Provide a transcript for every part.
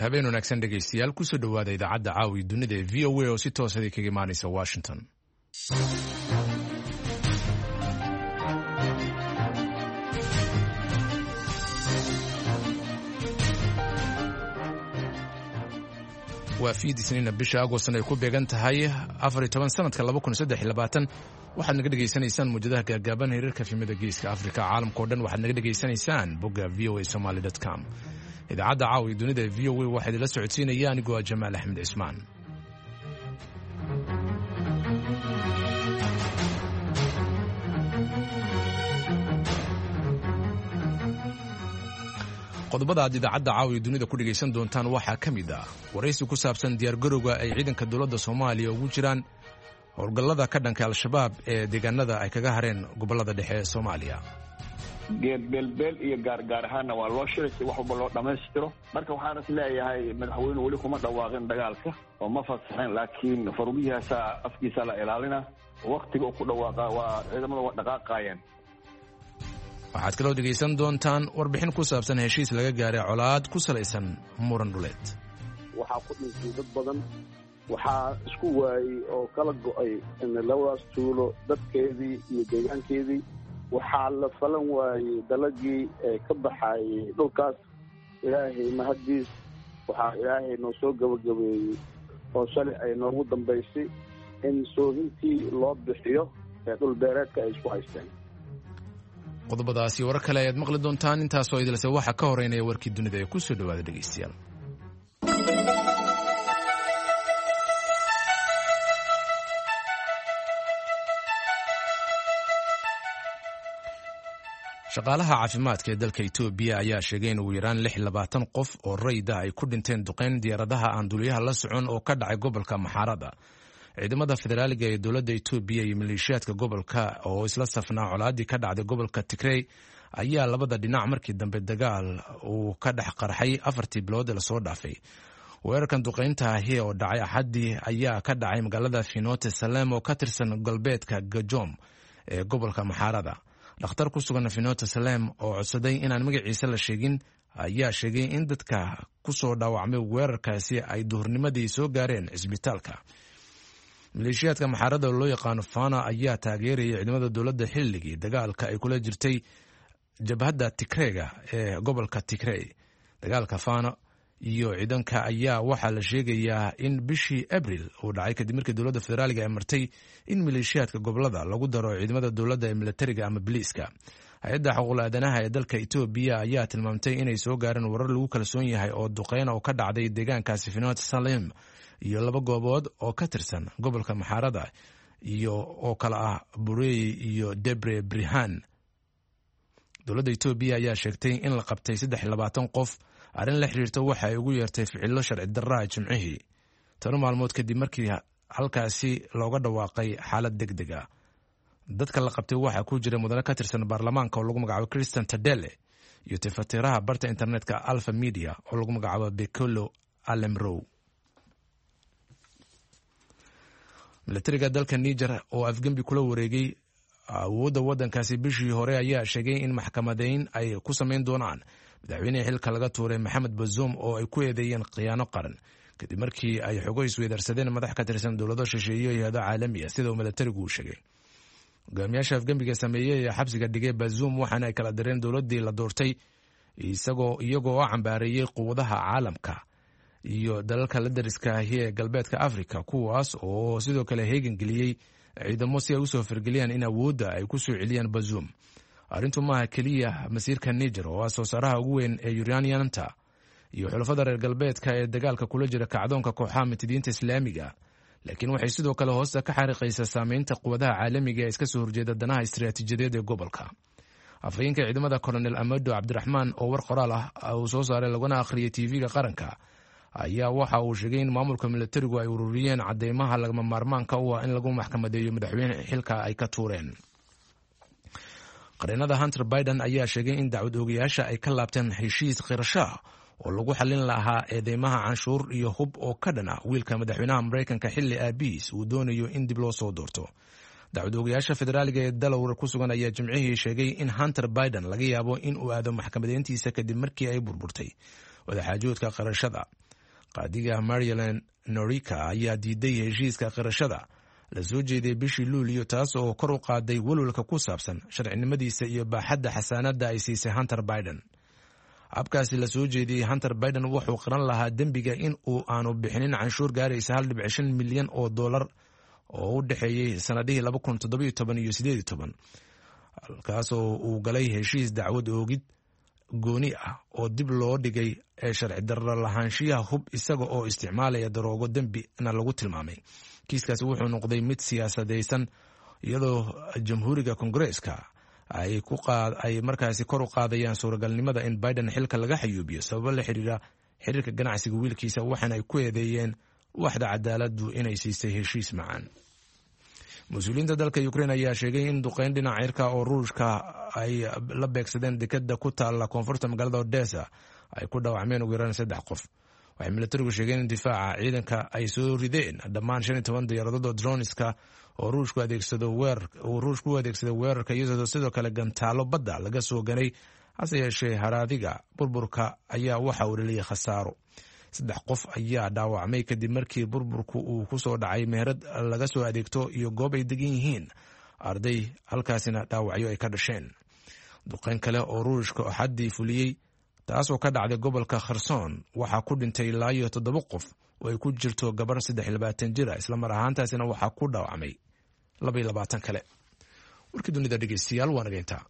habeen wanaagsan dhegaystayaal kusoo dhowaada idaacadda caawi dunida ee v o a oo si toosadii kaga imaanaysa washington. waa fiid isniina bisha agoostan ay ku beegan tahay 14 sanadka 2023 waxaad naga dhegaysanaysaan muujadaha gaagaaban hirarka filimada geeska afrika caalamkao dhan waxaad naga dhegaysanaysaan bogga voasomali.com. idaacadda caawi dunida ee v o a waxaa idinla socodsiinaya anigoo jamaal axmed cismaan. qodobada aad idaacadda caawiya dunida ku dhegaysan doontaan waxaa ka mid ah waraysi ku saabsan diyaargarowga ay ciidanka dowladda soomaaliya ugu jiraan howlgallada ka dhanka al-shabaab ee deegaanada ay kaga hareen gobollada dhexe ee soomaaliya. geedbeelbeel iyo gaargaar ahaanna waa loo shiray si wax walba loo dhammaystiro. marka waxaan is leeyahay madaxweyne weli kuma dhawaaqin dagaalka oo ma fasaxeen, laakiin farugihiisa afkiisa la ilaalina. waktiga uu ku dhawaaqa waa ciidamada waa dhaqaaqayeen. waxaad kaloo dhegaysan doontaan warbixin ku saabsan heshiis laga gaaray colaad ku salaysan muran dhuleed. waxaa ku dhintay dad badan, waxaa isku waayey oo kala go'ay labadaas tuulo dadkeedii iyo deegaankeedii. waxaa la falan waayey dalagii ka baxaayey dhulkaas. ilaahay mahaddiis waxaa ilaahay noo soo gabagabeeyey oo shalay ay noogu dambaysay in soohintii loo bixiyo ee dhul beereedka ay isku haysteen. qodobadaasi warar kale ayaad maqli doontaan. intaasoo idilse waxaa ka horeynaya warkii dunida ee ku soo dhowaada dhegaystayaal. shaqaalaha caafimaadka ee dalka Itoobiya ayaa sheegay in ugu yaraan 26 qof oo rayid ah ay ku dhinteen duqeyn diyaaradaha aan duuliyaha la socon oo ka dhacay gobolka Maxarada. ciidamada federaaliga ee dowladda Itoobiya iyo maleeshiyaadka gobolka oo isla safnaa colaadii ka dhacday gobolka Tigray ayaa labada dhinac markii dambe dagaal uu ka dhex qarxay 4 bilood la soo dhaafay. weerarkan duqeynta ahi oo dhacay Axadii ayaa ka dhacay magaalada Finote Salem oo ka tirsan galbeedka Gajom ee gobolka Maxarada. dhakhtar ku sugan Finote Salem oo codsaday inaan magaciisa la sheegin ayaa sheegay in dadka ku soo dhaawacmay weerarkaasi ay duhurnimadii soo gaareen cisbitaalka. maleeshiyaadka Maxarada oo loo yaqaano Fana ayaa taageerayay ciidamada dowladda xilligii dagaalka ay kula jirtay jabhadda Tigrayga ee gobolka Tigray. dagaalka Fana iyo ciidanka ayaa waxaa la sheegayaa in bishii Abriil uu dhacay kadib markii dowladda federaaliga ay martay in maleeshiyaadka gobolada lagu daro ciidamada dowladda ee militariga ama biliiska. hay-adda xuquuqul aadanaha ee dalka Itoobiya ayaa tilmaamtay inay soo gaareen warar lagu kalsoon yahay oo duqeyn oo ka dhacday deegaankaasi Finote Salem iyo 2 goobood oo ka tirsan gobolka Maxarada iyo oo kala ah Burey iyo Debre Brihan. dowladda Itoobiya ayaa sheegtay in la qabtay 23 qof. arrin la xiriirta waxa ay ugu yeertay ficilo sharci darro ah Jimcihii 10 maalmood kadib markii halkaasi looga dhawaaqay xaalad degdeg ah. dadka la qabtay waxaa ku jira mudane ka tirsan baarlamaanka oo lagu magacaabo Christian Tadele iyo tifatiraha barta internetka Alpha Media oo lagu magacaabo Bekolo Alemrow. militariga dalka Niger oo afgembi kula wareegay awoodda waddankaasi bishii hore ayaa sheegay in maxkamadeyn ay ku samayn doonaan madaxweynaha xilka laga tuuray Maxamed Bazoum oo ay ku eedeeyeen khiyaano qaran kadib markii ay xogo isweydaarsadeen madax ka tirsan dowlado shisheeye iyo hay'ado caalami ah sida uu militarigu u sheegay. hogaamiyaasha afgembiga sameeyey ee xabsiga dhigay Bazoum waxaana ay kala direen dowladdii la doortay iyagoo cambaareeyey quwadaha caalamka iyo dalalka la dariska ahi ee galbeedka Afrika kuwaas oo sidoo kale heegan geliyey ciidamo si ay u soo firgeliyaan in awoodda ay ku soo celiyaan Bazoum. arrintu maaha keliya masiirka Niger oo soo saaraha ugu weyn ee Uranianta iyo xulafada reer galbeedka ee dagaalka kula jira kacdoonka kooxaha mitidiinta islaamiga, laakiin waxay sidoo kale hoosta ka xariiqaysaa saameynta quwadaha caalamiga ee iska soo horjeeda danaha istiraatiijiyadeed ee gobolka. afhayeenka ciidamada Colonel Amado Abdirahman oo war qoraal ah uu soo saaray laguna akhriyay TV-ga qaranka ayaa waxa uu sheegay in maamulka militarigu ay ururiyeen cadeymaha lagama maarmaanka u ah in lagu maxkamadeeyo madaxweyne xilka ay ka tuureen. qareenada Hunter Biden ayaa sheegay in dacwad oogayaasha ay ka laabteen heshiis qirasho oo lagu xallin lahaa eedeymaha canshuur iyo hub oo ka dhan ah wiilka madaxweynaha Mareykanka xilli aabihiis uu doonayo in dib loo soo doorto. dacwad oogayaasha federaaliga ee Delaware ku sugan ayaa Jimcihii sheegay in Hunter Biden laga yaabo in uu aado maxkamadeyntiisa kadib markii ay burburtay wadaxaajoodka qarashada. qaadiga Maryland Norika ayaa diiday heshiiska qirashada la soo jeeday bishii Luulyo taas oo kor u qaaday walwalka ku saabsan sharcinimadiisa iyo baaxadda xasaanadda ay siisay Hunter Biden. Habkaasi la soo jeediyey Hunter Biden wuxuu qiran lahaa dembiga in uu aanu bixinin canshuur gaaraysa 1.5 milyan oo dollar oo u dhaxeeyay sanadihii 2017 iyo 2018 halkaas oo uu galay heshiis dacwad oogid gooni ah oo dib loo dhigay ee sharci darro lahaanshiyaha hub isaga oo isticmaalaya daroogo dembina lagu tilmaamay. Kiiskaasi wuxuu noqday mid siyaasadaysan iyadoo jamhuuriga Kongareeska ay markaasi kor u qaadayaan suuragalnimada in Biden xilka laga xayuubiyo sababo la xiriira xiriirka ganacsiga wiilkiisa, waxaana ay ku eedeeyeen waaxda cadaaladdu inay siisay heshiis macaan. Mas-uuliyiinta dalka Ukraine ayaa sheegay in duqeyn dhinaca cirka oo Ruushka ay la beegsadeen dekedda ku taalla koonfurta magaalada Odessa ay ku dhaawacmeen ugu yaraan 3 qof. Waxay militarigu sheegeen in difaaca ciidanka ay soo rideen dhammaan 15 diyaaradood oo droneska oo Ruushku u adeegsaday weerarka iyadoo sidoo kale gantaalo badda laga soo ganay, hase yeeshee haraadiga burburka ayaa waxa uu dhaliyay khasaaro. 3 qof ayaa dhaawacmay kadib markii burburku uu ku soo dhacay meherad laga soo adeegto iyo goob ay degan yihiin arday, halkaasina dhaawacyo ay ka dhasheen. Duqeyn kale oo Ruushka xaddii fuliyey taasoo ka dhacday gobolka Kherson waxaa ku dhintay ilaa 7 qof oo ay ku jirto gabar 23 jir ah, isla mar ahaantaasina waxaa ku dhaawacmay 22 kale. warkii dunida dhegeystayaal waa naga intaa.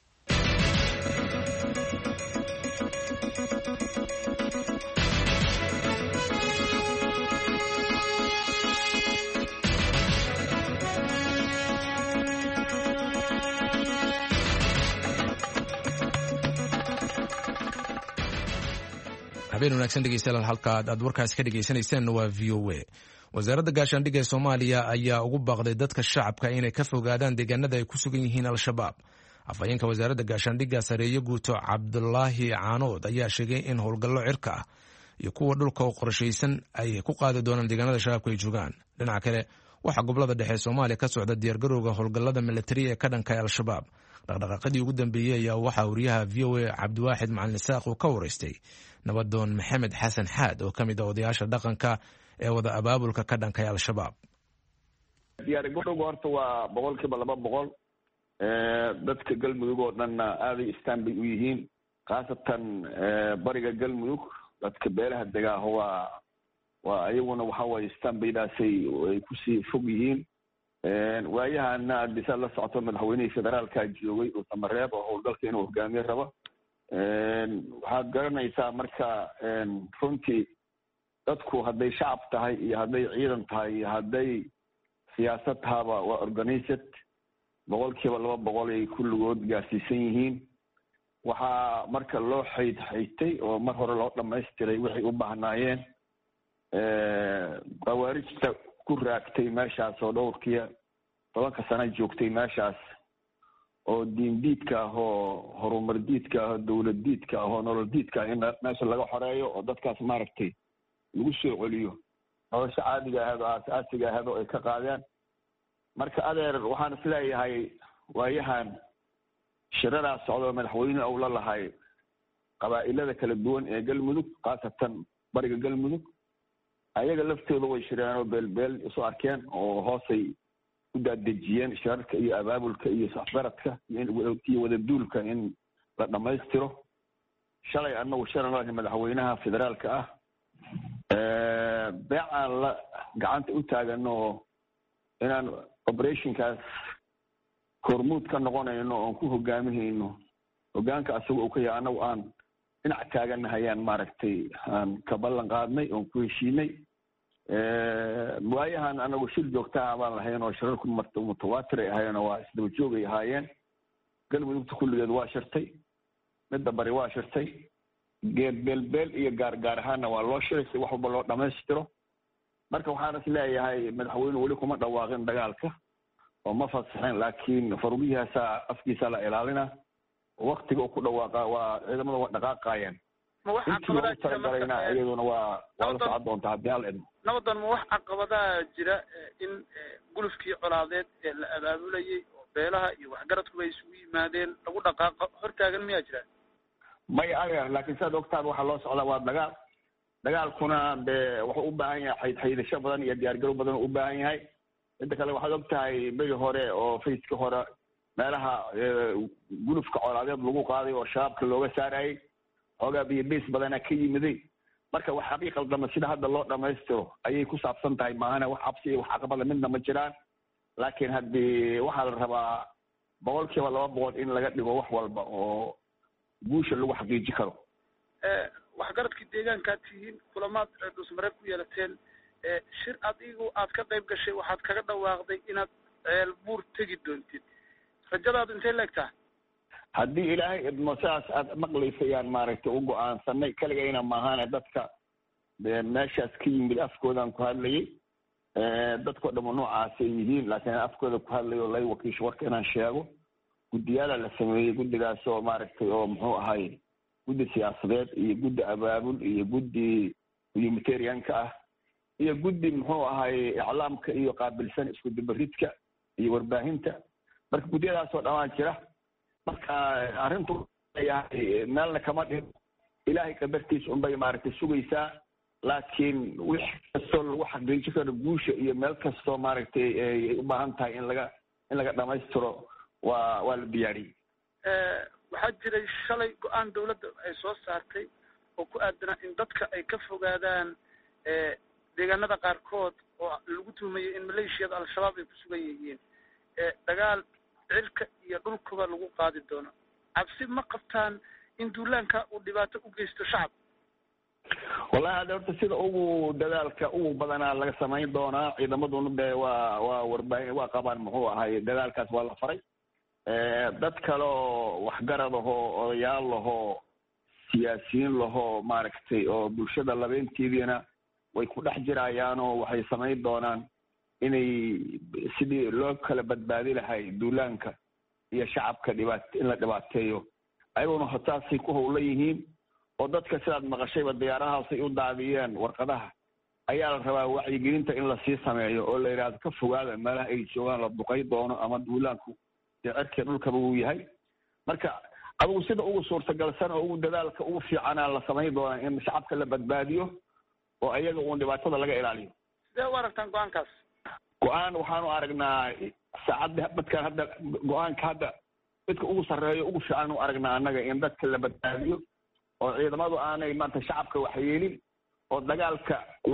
habeen wanaagsan dhegeystayaal, halka aad warkaas ka dhegeysanaysaanna waa VOA. wasaaradda gaashaandhigga ee Soomaaliya ayaa ugu baaqday dadka shacabka inay ka fogaadaan deegaanada ay ku sugan yihiin Al-Shabaab. Afhayeenka wasaaradda gaashaandhigga Sareeye Guuto Cabdulaahi Caanood ayaa sheegay in howlgallo cirka ah iyo kuwa dhulka oo qorshaysan ay ku qaadi doonaan deegaanada shabaabka ay joogaan. Dhinaca kale waxaa gobolada dhexe ee Soomaaliya ka socda diyaargarowga howlgallada militari ee ka dhanka Al-Shabaab. dhaqdhaqaaqadii ugu dambeeyey ayaa waxaa wariyaha VOA Cabdiwaaxid Macalin Isaaq uu ka waraystay nabadoon Maxamed Xasan Xaad oo ka mid ah odayaasha dhaqanka ee wada abaabulka ka dhankay Al-Shabaab. diyaargarowga horta waa 200%. dadka Galmudug oo dhanna aaday istaan bay u yihiin, khaasatan bariga Galmudug dadka beelaha degaaho waa ayaguna waxa way istaan baydaasay ay ku sii fog yihiin. waayahana hadisa la socoto madaxweynaha federaalka joogay oo Samareeb oo howlgalka inuu hogaamiyo rabo. waxaad garanaysaa marka runtii dadku hadday shacab tahay iyo hadday ciidan tahay iyo hadday siyaasad tahaba waa organized 200% ay kulligood gaarsiisan yihiin. waxaa marka loo xaydxaytay oo mar hore loo dhamaystiray waxay u baahnaayeen. khawaarijta ku raagtay meeshaas oo dhowrkiya 10 sano joogtay meeshaas oo diindiidka ah oo horumar diidka ah oo dowlad diidka ah oo nolol diidka ah in meesha laga xoreeyo oo dadkaas maaragtay lagu soo celiyo nolosha caadiga ah oo aasaasiga ah oo ay ka qaadeen. marka adeer waxaan isleeyahay waayahan shiraraas socdo madaxweyne uu la lahay qabaa'ilada kala duwan ee Galmudug, khaasatan bariga Galmudug, ayaga laftooda way shireen oo beelbeel isu arkeen oo hoosay u daadejiyeen shirarka iyo abaabulka iyo saxbaradka iyo wadaduulka in la dhamaystiro. shalay annagu shiranaha madaxweynaha federaalka ah beecaan la gacanta u taagano inaan operationkaas kormuud ka noqonayno oon ku hogaaminayno hogaanka asaga uu ka yahay annagu aan dhinac taaganahayaan maaragtay aan ka ballan qaadnay oon ku heshiinay. waayahan anagu shir joogtaa baan lahayn oo shirarku mutawaatir ay ahaayeen oo waa isdaba joog ay ahaayeen. Galmudugta kulligeed waa shirtay, midda bari waa shirtay, geed beelbeel iyo gaargaar ahaanna waa loo shiray si wax walba loo dhamaystiro. marka waxaan is leeyahay madaxweyne weli kuma dhawaaqin dagaalka oo ma fasaxin, laakiin farugihiisa afkiisa la ilaalina. waqtiga uu ku dhawaaqa waa ciidamada waa dhaqaaqayeen. iyaduna waa la socon doontaa haddii hal idmo. nabadan ma wax caqabadaa jira in gulufkii colaadeed ee la abaabulayay oo beelaha iyo waxgaradkuba ay isugu yimaadeen lagu dhaqaaqo hortaagan miyaa jira? may adeer, laakiin sidaad ogtaan waxaa loo socdaa waa dagaalkuna dee wuxuu u baahan yahay xaydxaydasho badan iyo diyaargarow badan u baahan yahay. inta kale waxaad og tahay beri hore oo fayska hore meelaha gulufka colaadeed lagu qaaday oo shabaabka looga saarayay xoogaa biyo-beys badana ka yimiday. marka wax xaqiiqal dama sida hadda loo dhamaystiro ayay ku saabsan tahay, maahana wax cabsi iyo wax caqabada midna ma jiraan. laakiin haddii waxaa la rabaa 200% in laga dhigo wax walba oo guusha lagu xaqiiji karo. waxgaradkii deegaankaad tihiin kulamaad dhusmareeb ku yeelateen, shir adigu aad ka qayb gashay waxaad kaga dhawaaqday inaad ceel buur tegi doontid. rajadaadu intay leegtahay? haddii ilaahay idmo sidaas aad maqlaysayaan maaragtay u go-aansanay kaligayna maahane dadka meeshaas ka yimid afkoodaan ku hadlayay. dadkao dhamo noocaasay yihiin, laakiin afkooda ku hadlayo lay wakiisho warka inaan sheego. guddiyaala la sameeyey, guddigaas oo maaragtay oo muxuu ahay guddi siyaasadeed iyo guddi abaabul iyo guddi humanitarianka ah iyo guddi muxuu ahay iclaamka iyo qaabilsan isku dubaridka iyo warbaahinta. marka guddiyadaasoo dhamaan jira. marka arrintu yahay meelna kama dhihin, ilaahay qadartiisa unbay maaragtay sugaysaa. laakiin wix kastoo lagu xaqiiji karo guusha iyo meel kastoo maaragtay ay u baahan tahay in laga dhamaystiro waa la diyaariyey. waxaa jiray shalay go-aan dawladda ay soo saartay oo ku aadanaa in dadka ay ka fogaadaan deegaanada qaarkood oo lagu tuhumayay in maleeshiyada al-shabaab ay ku sugan yihiin. dagaal cirka iyo dhulkuba lagu qaadi doono. cabsi ma qabtaan in duulaanka uu dhibaato u geysto shacab? wallahi hadda horta sida ugu dadaalka ugu badanaa laga samayn doonaa. ciidamaduna dee waa warbaahin waa qabaan muxuu ahay dadaalkaas waa la faray. dad kaleo waxgarad ahoo odayaal lahoo siyaasiyiin lahoo maaragtay oo bulshada labeenteediina way ku dhex jirayaanoo waxay samayn doonaan inay sidii loo kala badbaadi lahay duulaanka iyo shacabka in la dhibaateeyo ayaguna hotaasay ku howlan yihiin. oo dadka sidaad maqashayba diyaarahaasay u daadiyeen warqadaha ayaa la rabaa wacyigelinta in lasii sameeyo oo la yidhaahdo ka fogaada meelaha ay joogaan la duqay doono ama duulaanku dee cirkii dhulkaba uu yahay. marka adigu sida ugu suurtagalsan oo ugu dadaalka ugu fiicanaa la samayn doonaa in shacabka la badbaadiyo oo ayaga uun dhibaatada laga ilaaliyo. sidee u aragtaan go-aankaas? go-aan waxaanu aragnaa saacadda dadkan hadda go-aanka hadda dadka ugu sarreeyo ugu fiican u aragnaa annaga in dadka la badbaadiyo oo ciidamadu aanay maanta shacabka waxyeelin oo dagaalka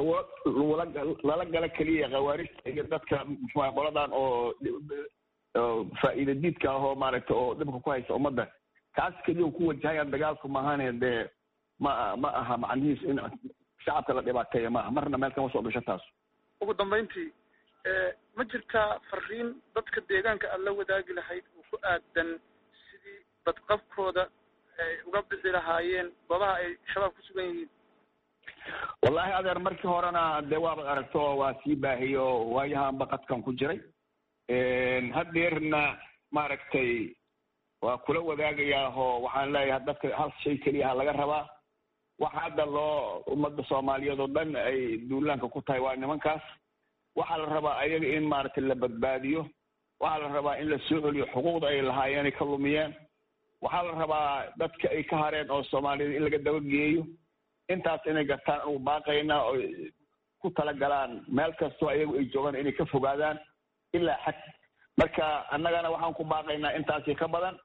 lala gala keliya khawaarijta iyo dadka muxuu qoladan oo faa'iida diidka ah oo maaragtay oo dhibka ku haysa ummadda kaas keliya ku wajahayaan dagaalku maahane dee ma aha macnihiisu in shacabka la dhibaateeya maaha. marna meel kama soo gasho taas. ugu dambayntii ma jirtaa fariin dadka deegaanka aad la wadaagi lahayd oo ku aadan sidii badqabkooda ay uga bixi lahaayeen goobaha ay shabaab ku sugan yihiin? wallahi adeer markii horena dee waabad aragto waa sii baahiyo waayahaan baqadkan ku jiray. haddeerna maaragtay waa kula wadaagayaahoo waxaan leeyahay dadka hal shay keliyaha laga rabaa. waxa hadda ummadda soomaaliyeed oo dhan ay duulaanka ku tahay waa nimankaas. waxaa la rabaa ayaga in maaragtay la badbaadiyo. waxaa la rabaa in la soo celiyo xuquuqda ay lahaayeen ay ka lumiyeen. waxaa la rabaa dadka ay ka hareen oo soomaaliyed in laga dabageeyo. intaas inay gartaan ugu baaqaynaa oo ku talagalaan meel kastoo ayagu ay joogaan inay ka fogaadaan ilaa xad. marka annagana waxaan ku baaqaynaa intaasi ka badan.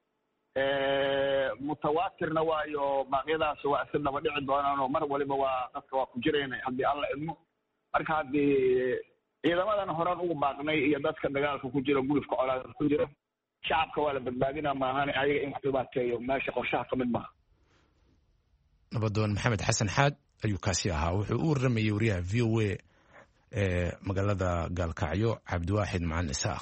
mutawaatirna waayo baaqyadaas waa iska daba dhici doonaan oo mar waliba waa dadka waa ku jirayna haddii alla idmo. marka haddii ciidamadan horaan ugu baaqnay iyo dadka dagaalka ku jira gulufka colaada ku jira shacabka waa la badbaadinaa maahane ayaga in wax dhibaateeyo meesha qorshaha ka mid maaha. nabadoon maxamed xasan xaad ayuu kaasi ahaa. wuxuu u waramayey wariyaha v o a ee magaalada gaalkacyo cabdiwaaxid macalin isaaq.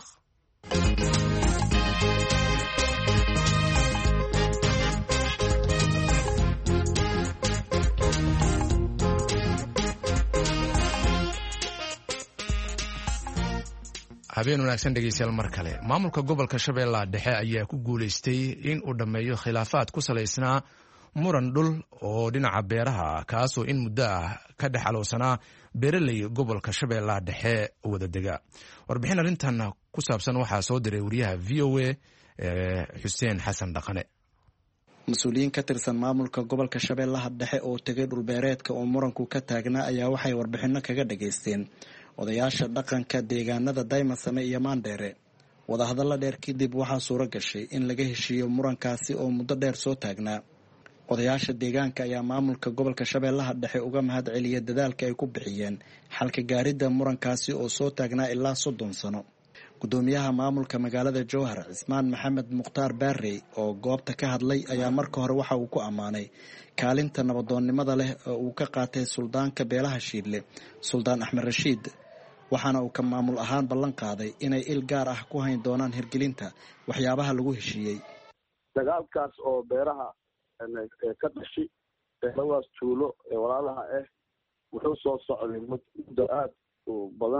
habeen wanaagsan dhegeystayaal mar kale. maamulka gobolka shabeellaha dhexe ayaa ku guulaystay in uu dhammeeyo khilaafaad ku salaysnaa muran dhul oo dhinaca beeraha kaasoo in muddo ah ka dhex alowsanaa beeraley gobolka shabeellaha dhexe wada dega. warbixin arrintan ku saabsan waxaa soo diray wariyaha v o a xuseen xasan dhaqane. mas-uuliyiin ka tirsan maamulka gobolka Shabeellaha Dhexe oo tegay dhulbeereedka oo muranku ka taagnaa ayaa waxay warbixino kaga dhageysteen odayaasha dhaqanka deegaanada Daymasame iyo Maandheere. wadahadalla dheer kadib waxaa suuro gashay in laga heshiiyo murankaasi oo muddo dheer soo taagnaa. odayaasha deegaanka ayaa maamulka gobolka Shabeellaha Dhexe uga mahadceliyay dadaalka ay ku bixiyeen xalka gaaridda murankaasi oo soo taagnaa ilaa 30 sano. gudoomiyaha maamulka magaalada Jowhar Cismaan Maxamed Mukhtaar Baarey oo goobta ka hadlay ayaa marka hore waxa uu ku amaanay kaalinta nabadoonnimada leh oo uu ka qaatay suldaanka beelaha Shiidle Suldaan Axmed Rashiid, waxaana uu ka maamul ahaan ballan qaaday inay il gaar ah ku hayn doonaan hirgelinta waxyaabaha lagu heshiiyey. dagaalkaas oo beeraha ka dhashay labadaas tuulo ee walaalaha wuxuu soo socday muddo aad u badan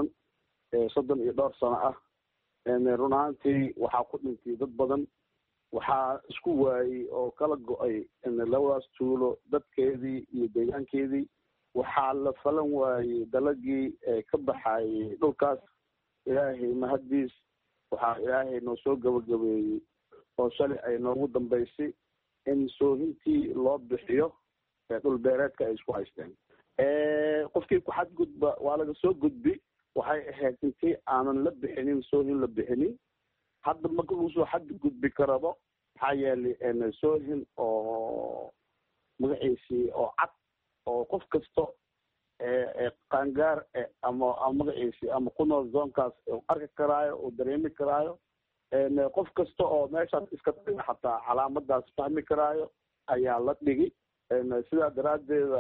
32 sano ah. run ahaantii waxaa ku dhintay dad badan, waxaa isku waayey oo kala go-ay labadaas tuulo dadkeedii iyo deegaankeedii. waxaa la falan waayey dalagii ka baxayay dhulkaas. ilaahay mahadiis waxaa ilaahay noo soo gabagabeeyey oo shalay ay noogu dambaysay in soohintii loo bixiyo dhul beereedka ay isku haysteen. qofkii ku xadgudba waa laga soo gudbi. waxay ahayd intii aanan la bixinin soohin la bixinin. hadda marka lagu soo xadgudbi karabo maxaa yeelay soohin oo magaciisii oo cad oo qof kasto qaangaar ama magaciisii ama ku nool zoonkaas arki karaayo oo dareemi karaayo. qof kasta oo meeshaas iska dhiga xataa calaamadaas fahmi karaayo ayaa la dhigi. sidaa daraaddeeda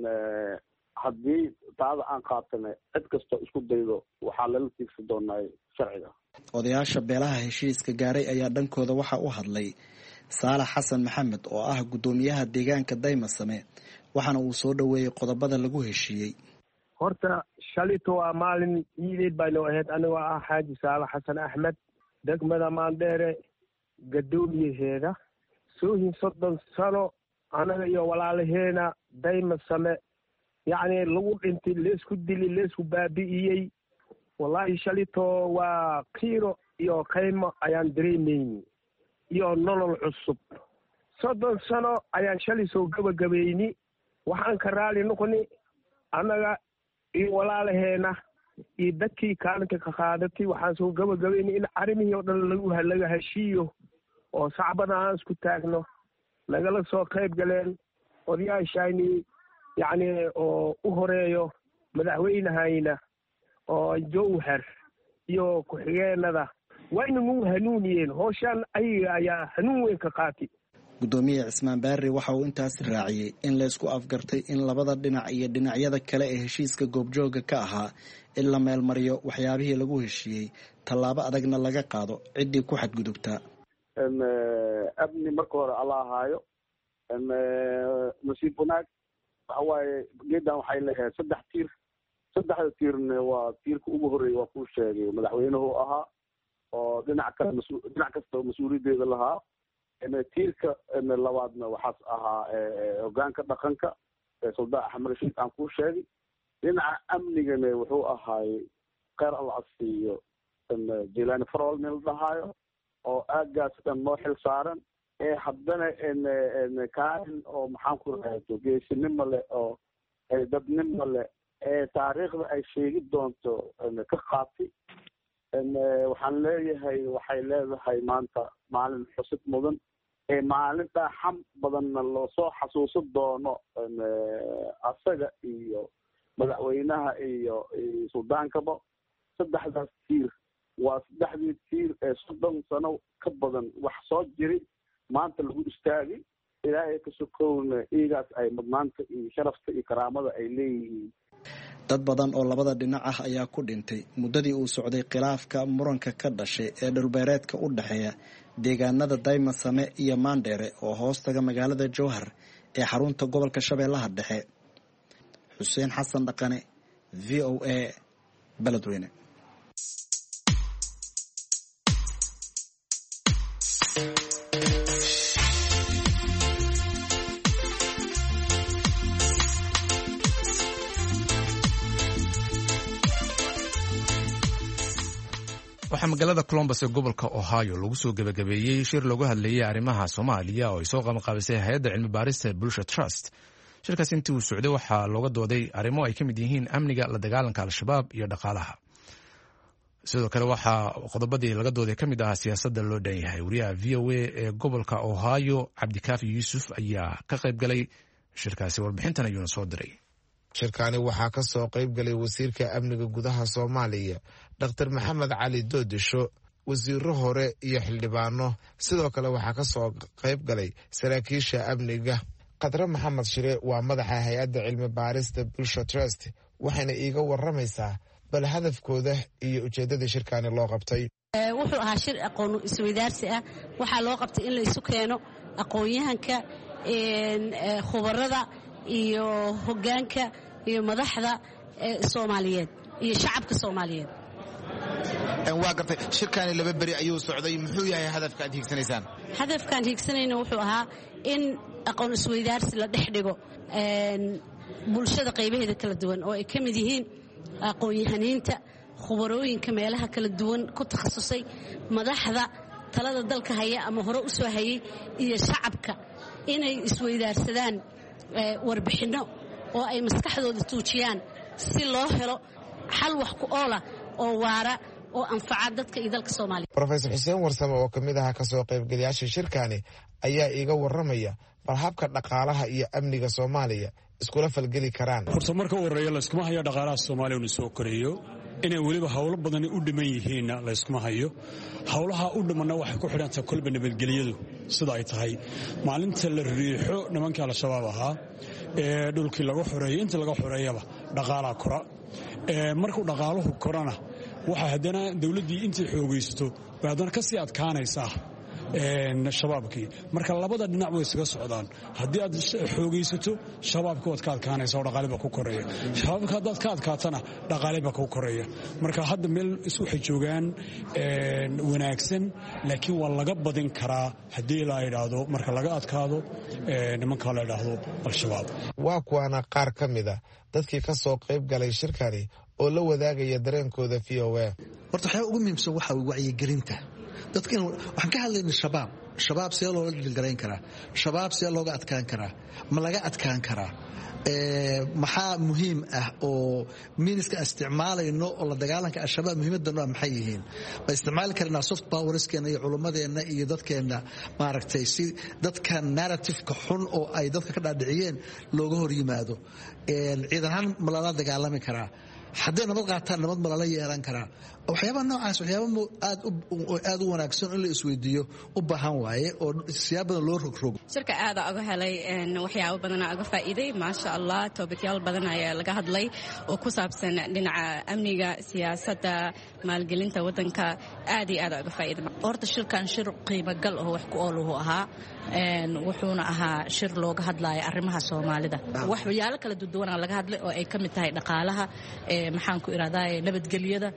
haddii taada aan qaatana cid kastoo isku daydo waxaa lala tiigsan doonaa sharciga. odayaasha beelaha heshiiska gaaray ayaa dhankooda waxa u hadlay Saalax Xasan Maxamed oo ah gudoomiyaha deegaanka Daymasame, waxaana uu soo dhaweeyay qodobada lagu heshiiyey. horta shalito waa maalin ciideed baynu ahayd. anigoo ah Xaaji Saalax Xasan Axmed, degmada Maandheere gadoomiyaheeda. soohin 30 sano anaga iyo walaalaheena Daymasame yacni lagu dhintay, leesku dili, leesku baabi'iyey. wallaahi shalito waa qiiro iyo qaymo ayaan dareemayni iyo nolol cusub. 30 sano ayaan shalay soo gabagabayni. waxaan ka raali noqoni annaga iyo walaalaheena iyo dadkii kaalinka ka qaadatay. waxaan soo gabagabayni in arrimihii oo dhan laga heshiiyo oo sacbada aan isku taagno. nagala soo qayb galeen odayaashayni yacni oo u horeeyo madaxweynahayna oo Jowhar iyo ku-xigeenada wayna nagu hanuuniyeen. howshaan ayaga ayaa hanuun weyn ka qaatay. gudoomiye Cismaan Baarey waxa uu intaas raaciyay in la isku afgartay in labada dhinac iyo dhinacyada kale ee heshiiska goobjooga ka ahaa in la meel mariyo waxyaabihii lagu heshiiyey, tallaabo adagna laga qaado ciddii ku xadgudubta. abni marka hore alla ahaayo. nasiib wanaag waxa waaye geedan waxay leeyahay 3 tiir. 3 tiirna waa tiirka ugu horeeya waa kuu sheegay madaxweynuhu ahaa oo dhinac kasta mas-uuliyadeeda lahaa. tiirka labaadna waxaas ahaa hogaanka dhaqanka Suldaan Axmed Rashiid aan kuu sheegay. dhinaca amnigana wuxuu ahaay kheyr alla asiiyo Jilaani Farol nin la dhahaayo oo aagaas dhan noo xil saaran. haddana kaalin oo maxaan ku rahayto geesinimo leh oo dadnimo leh taariikhda ay sheegi doonto ka qaatay. waxaan leeyahay waxay leedahay maanta maalin xusid mudan. maalin dhaaxam badanna loo soo xasuusan doono asaga iyo madaxweynaha iyo suldaankaba. 3daas tiir waa 3dii tiir 30 sano ka badan wax soo jiri maanta lagu istaagay. ilaahay ka sokowna iigaas ay mudnaanta iyo sharafta iyo karaamada ay leeyihiin. dad badan oo labada dhinac ah ayaa ku dhintay muddadii uu socday khilaafka muranka ka dhashay ee dhulbeereedka u dhexeeya deegaanada Daymasame iyo Maandheere oo hoostaga magaalada Jowhar ee xarunta gobolka Shabeellaha Dhexe. Xuseen Xasan Dhaqane, VOA, Beledweyne. waxaa magaalada columbus ee gobolka ohio lagu soo gebagabeeyey shir loogu hadlayay arrimaha soomaaliya oo ay soo qabanqaabisay hay-adda cilmi baarista bulsha trust. shirkaas intii uu socday waxaa looga dooday arrimo ay ka mid yihiin amniga, la dagaalanka al-shabaab iyo dhaqaalaha. sidoo kale waxaa qodobadii laga dooday ka mid ahaa siyaasadda loo dhan yahay. wariyaha v o a ee gobolka ohio cabdikaafi yuusuf ayaa ka qayb galay shirkaasi. warbixintan ayuuna soo diray. shirkani waxaa ka soo qayb galay wasiirka amniga gudaha soomaaliya dr maxamed cali doodisho, wasiiro hore iyo xildhibaano. sidoo kale waxaa ka soo qayb galay saraakiisha amniga. khadre maxamed shire waa madaxa hay-adda cilmi baarista bulsha trust, waxayna iiga waramaysaa bal hadafkooda iyo ujeeddadii shirkani loo qabtay. wuxuu ahaa shir aqoon isweydaarsi ah. waxaa loo qabtay in la isu keeno aqoon-yahanka, khubarada iyo hoggaanka iyo madaxda soomaaliyeed iyo shacabka soomaaliyeed. waa gartay. shirkani 2 beri ayuu socday. muxuu yahay hadafka aad hiigsanaysaan? hadafkaan hiigsanayna wuxuu ahaa in aqoon isweydaarsi la dhex dhigo bulshada qaybaheeda kala duwan oo ay ka mid yihiin aqoon-yahaniinta, khubarooyinka meelaha kala duwan ku takhasusay, madaxda talada dalka haya ama hore u soo hayay, iyo shacabka inay isweydaarsadaan warbixinno oo ay maskaxdooda tuujiyaan si loo helo xal wax ku oola oo waara oo anfaca dadka iyo dalka Soomaaliya. Professor Xuseen Warsame oo kamid ah ka soo qaybgalayaasha shirkani ayaa iiga waramaya bal habka dhaqaalaha iyo amniga Soomaaliya iskula falgeli karaan. horta marka uu horeeyo la iskuma hayo dhaqaalaha Soomaaliya uu soo koreeyo inay waliba hawlo badan u dhiman yihiin la iskuma hayo. hawlaha u dhimanna waxay ku xidhantaa kulba nabadgelyadu sida ay tahay. maalinta la riixo nimanka al-shabaab ahaa ee dhulkii laga xoreeyay inta laga xoreeyaba dhaqaalaha kora. markuu dhaqaaluhu korana waxa haddana dawladdii intii xoogaysto bay haddana ka sii adkaanaysaa shabaabkii. marka labada dhinac way isaga socdaan. haddii aad xoogaysato shabaabka waad ka adkaanaysa oo dhaqaaliba ku koreeya. shabaabka haddaad ka adkaatana dhaqaaliba ku koreeya. marka hadda meel waxay joogaan wanaagsan, laakiin waa laga badin karaa haddii la idhaahdo marka laga adkaado nimanka la idhaahdo al-shabaab. waa kuwaana qaar ka mida dadkii ka soo qayb galay shirkani oo la wadaagaya dareenkooda VOA. horta waxaa ugu muhiimsan waxa wacyigelinta dadka. waxaan ka hadlayna shabaab see loola dhilgarayn karaa, shabaab see looga adkaan karaa, ma laga adkaan karaa, maxaa muhiim ah oo miiniska isticmaalayno oo la dagaalanka al-shabaab muhiimaddan waa maxay yihiin. ma isticmaali karnaa soft powerskeena iyo culimmadeenna iyo dadkeenna maaragtay si dadka narratifeka xun oo ay dadka ka dhaadhiciyeen looga hor yimaado. ciidan ahaan ma lala dagaalami karaa, hadday nabad qaataan nabad ma lala yeelan karaa. waxyaabaha noocaas waxyaaba aad u wanaagsan in la isweydiiyo u baahan waaye oo siyaab badan loo rogrogo. shirka aada uga helay waxyaabo badana uga faa'iiday maasha allah. toobikyaal badan ayaa laga hadlay oo ku saabsan dhinaca amniga, siyaasadda, maalgelinta waddanka. aad iyo aad uga faa'iiday. horta shirkan shir qiimo gal oo wax ku ooluhu ahaa. wuxuuna ahaa shir looga hadlaya arrimaha Soomaalida. waxyaalo kala duwan laga hadlay oo ay ka mid tahay dhaqaalaha, maxaan ku iraahdaa nabadgelyada,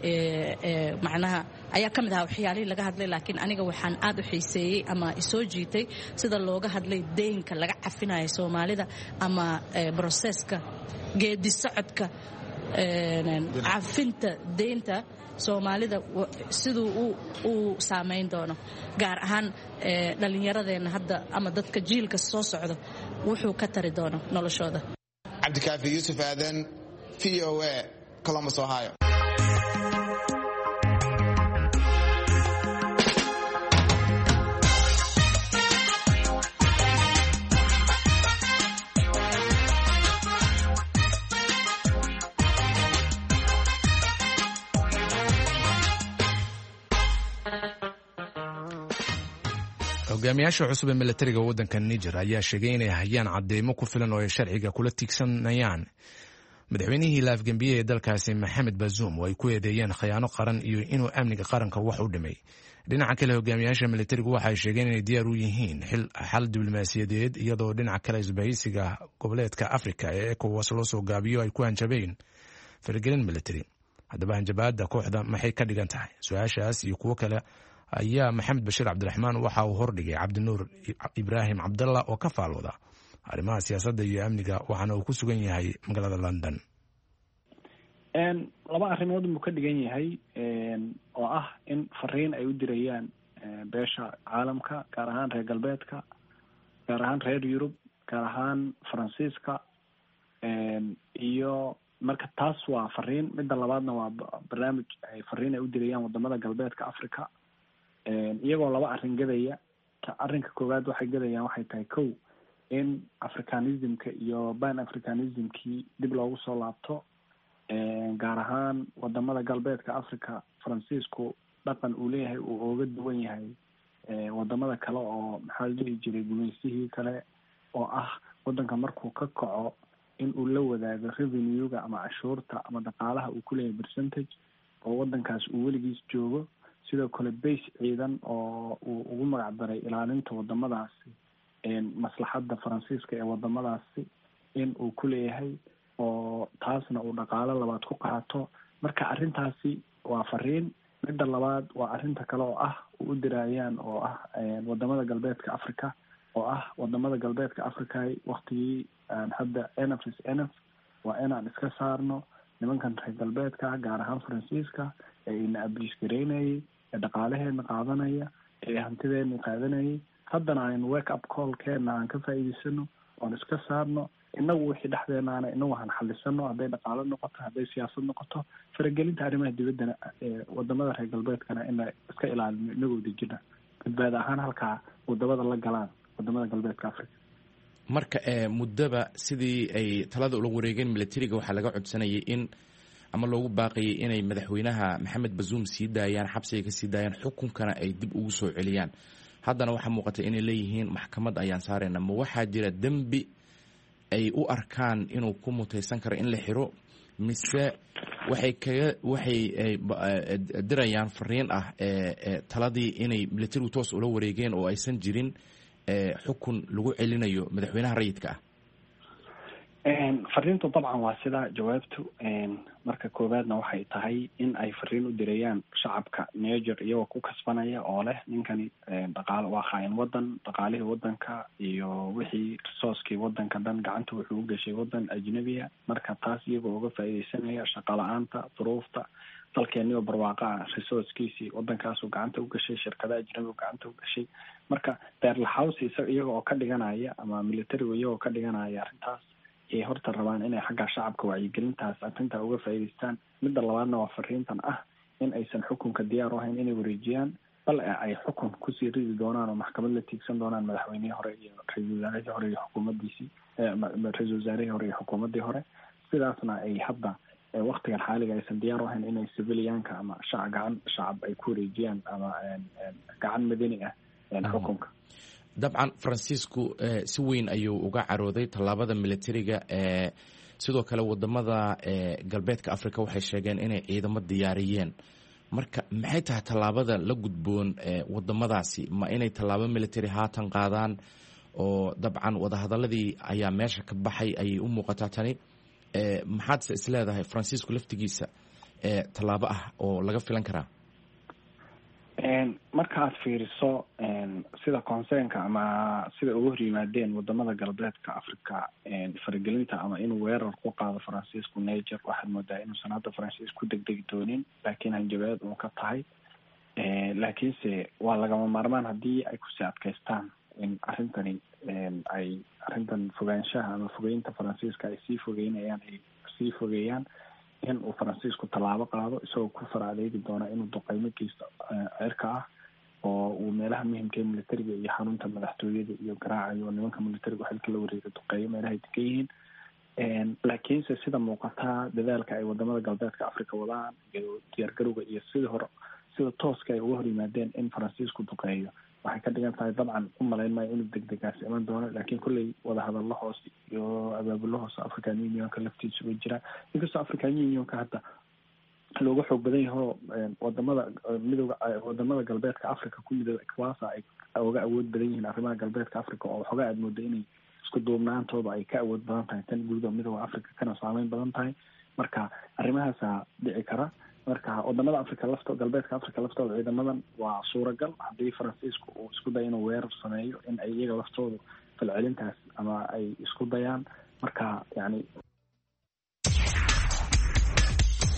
macnaha ayaa ka mid ahaa waxyaalihii laga hadlay. laakiin aniga waxaan aad u xiiseeyey ama isoo jiitay sida looga hadlay deynka laga cafinayo Soomaalida ama broseska geedi socodka cafinta deynta Soomaalida siduu uu saameyn doono, gaar ahaan dhallinyaradeenna hadda ama dadka jiilka soo socda wuxuu ka tari doono noloshooda. Cabdikaafi Yuusuf Aadan, VOA, Columbus, Ohio. hogaamiyaasha cusub ee milatariga waddanka Niger ayaa sheegay inay hayaan cadeymo ku filan oo ay sharciga kula tiigsanayaan madaxweynihii la afgambiyey ee dalkaasi Maxamed Bazoum oo ay ku eedeeyeen khiyaano qaran iyo inuu amniga qaranka wax u dhimay. dhinaca kale hogaamiyaasha milatarigu waxay sheegeen inay diyaar u yihiin xal diblomaasiyadeed iyadoo dhinaca kale isbahaysiga goboleedka Afrika ee ECOWAS loo soo gaabiyo ay ku hanjabeen faragelin milatari. haddaba hanjabaadda kooxda maxay ka dhigan tahay? su-aashaas iyo kuwo kale ayaa Maxamed Bashiir Cabdiraxmaan waxa uu hordhigay Cabdinuur Ibraahim Cabdalla oo ka faalooda arrimaha siyaasadda iyo amniga, waxaana uu ku sugan yahay magaalada London. laba arrimood buu ka dhigan yahay oo ah in fariin ay u dirayaan beesha caalamka, gaar ahaan reer galbeedka, gaar ahaan reer yurub, gaar ahaan faransiiska, iyo marka taas waa fariin. midda labaadna waa barnaamij ay fariin ay u dirayaan wadamada galbeedka Africa, iyagoo laba arrin gadaya. arrinka koowaad waxay gadayaan waxay tahay kow in africanismka iyo pan africanismkii dib loogu soo laabto, gaar ahaan wadamada galbeedka Africa. faransiisku dhaqan uu leeyahay uu ooga duwan yahay wadamada kale oo maxaa la dhihi jiray gumeysihii kale, oo ah wadanka markuu ka kaco in uu la wadaago revenue-ga ama cashuurta ama dhaqaalaha uu ku leeyahay percentage, oo wadankaas uu weligiis joogo. sidoo kale base ciidan oo uu ugu magac daray ilaalinta wadamadaasi, maslaxadda faransiiska ee wadamadaasi in uu ku leeyahay, oo taasna uu dhaqaalo labaad ku qaato. marka arrintaasi waa fariin. midda labaad waa arrinta kale oo ah u dirayaan oo ah wadamada galbeedka Africa, oo ah wadamada galbeedka Africa waqtigii hadda NF waa inaan iska saarno nimankan reer galbeedka, gaar ahaan faransiiska, ee ina abuse gareynayay, ee dhaqaalaheena qaadanaya, ee hantideena qaadanayay. haddana aynu wake up callkeena aan ka faa'iidaysano, oon iska saarno inagu wixii dhexdeenaana inagu aan xalisano, hadday dhaqaalo noqoto, hadday siyaasad noqoto. faragelinta arrimaha dibaddana wadamada reer galbeedkana ina iska ilaalino inagoo dejina, badbaado ahaan halkaa wadamada la galaan wadamada galbeedka Africa. marka muddaba sidii ay talada ula wareegeen militariga waxaa laga codsanayay in ama loogu baaqayay inay madaxweynaha Maxamed Bazoum sii daayaan, xabsiga ka sii daayaan, xukunkana ay dib ugu soo celiyaan. haddana waxaa muuqata inay leeyihiin maxkamad ayaan saarayna. ma waxaa jira dembi ay u arkaan inuu ku mutaysan karo in la xiro, mise waxay dirayaan fariin ah taladii inay militarigu toos ula wareegeen oo aysan jirin xukun lagu celinayo madaxweynaha rayidka ah? fariintu dabcan waa sidaa jawaabtu. marka koowaadna waxay tahay in ay fariin u dirayaan shacabka Niger, iyagoo ku kasbanaya oo leh ninkani dhaqaale waa khaain wadan, dhaqaalihii wadanka iyo wixii resourcekii wadanka dhan gacanta wuxuu u gashay wadan ajnabiya. marka taas iyagoo uga faa'iidaysanaya shaqa la-aanta, duruufta dalkeeniyo barwaaqa resourcekiisii wadankaasuu gacanta u gashay, shirkada ajnabigu gacanta u gashay. marka beerlaxawsi iyaga oo ka dhiganaya ama militarigu iyagoo ka dhiganaya arrintaas ay horta rabaan inay xagga shacabka wacyigelintaas arrintaa uga faa'iidaystaan. midda labaadna waa fariintan ah in aysan xukunka diyaar u ahayn inay wareejiyaan, bal ay xukun kusii ridi doonaan oo maxkamad la tiigsan doonaan madaxweynihii hore iyo ra-iisul wasaarihii hore iyo xukuumaddiisii, ra-iisul wasaarihii hore iyo xukuumaddii hore. sidaasna ay hadda waktigan xaaliga aysan diyaar u ahayn inay civilianka ama gacan shacab ay ku wareejiyaan ama gacan madani ah xukunka. dabcan faransiisku si weyn ayuu uga carooday tallaabada militariga. sidoo kale wadamada galbeedka Africa waxay sheegeen inay ciidamo diyaariyeen. marka maxay tahay tallaabada la gudboon wadamadaasi? ma inay tallaabo military haatan qaadaan? oo dabcan wadahadaladii ayaa meesha ka baxay ayay u muuqataa tani. maxaadse isleedahay faransiisku laftigiisa tallaabo ah oo laga filan karaa? marka aad fiiriso sida concernka ama sida uga hor yimaadeen wadamada galbeedka Africa faragelinta ama inuu weerar ku qaado faransiisku Niger, waxaad moodaa inuusan hadda faransiis ku degdegi doonin, laakiin hanjabaad uu ka tahay. laakiinse waa lagama maarmaan haddii ay kusii adkaystaan in arrintani ay arrintan fogaanshaha ama fogeynta faransiiska ay sii fogeeyaan in uu faransiisku tallaabo qaado, isagoo ku fara adeegi doona inuu duqeymo geysto cirka ah, oo uu meelaha muhiimka ee militariga iyo xarunta madaxtooyada iyo garaacayo nimanka militariga xilka la wareega duqeeyo meelahay degan yihiin. laakiinse sida muuqataa dadaalka ay wadamada galbeedka Africa wadaan iyo diyaargarowga iyo sida tooska ay uga hor yimaadeen in faransiisku duqeeyo waxay ka dhigan tahay dabcan u malayn maayo inuu degdegaas iman doono. laakiin kolley wadahadallo hoos iyo abaabullo hoose African Unionka laftiisa way jira, inkastoo African Unionka hadda looga xoog badan yaho wadamada galbeedka Africa ku midooda ECOWAS ay uga awood badan yihiin arrimaha galbeedka Africa, oo waxoogaa aad moodo inay isku duubnaantooda ay ka awood badan tahay tan guud oo midooda Africa kana saameyn badan tahay. marka arrimahaasa dhici kara. marka wadamada Africa galbeedka Africa laftooda ciidamadan waa suuragal haddii faransiisku uu isku dayo inuu weerar sameeyo in ay iyaga laftooda falcelintaas ama ay isku dayaan. marka yani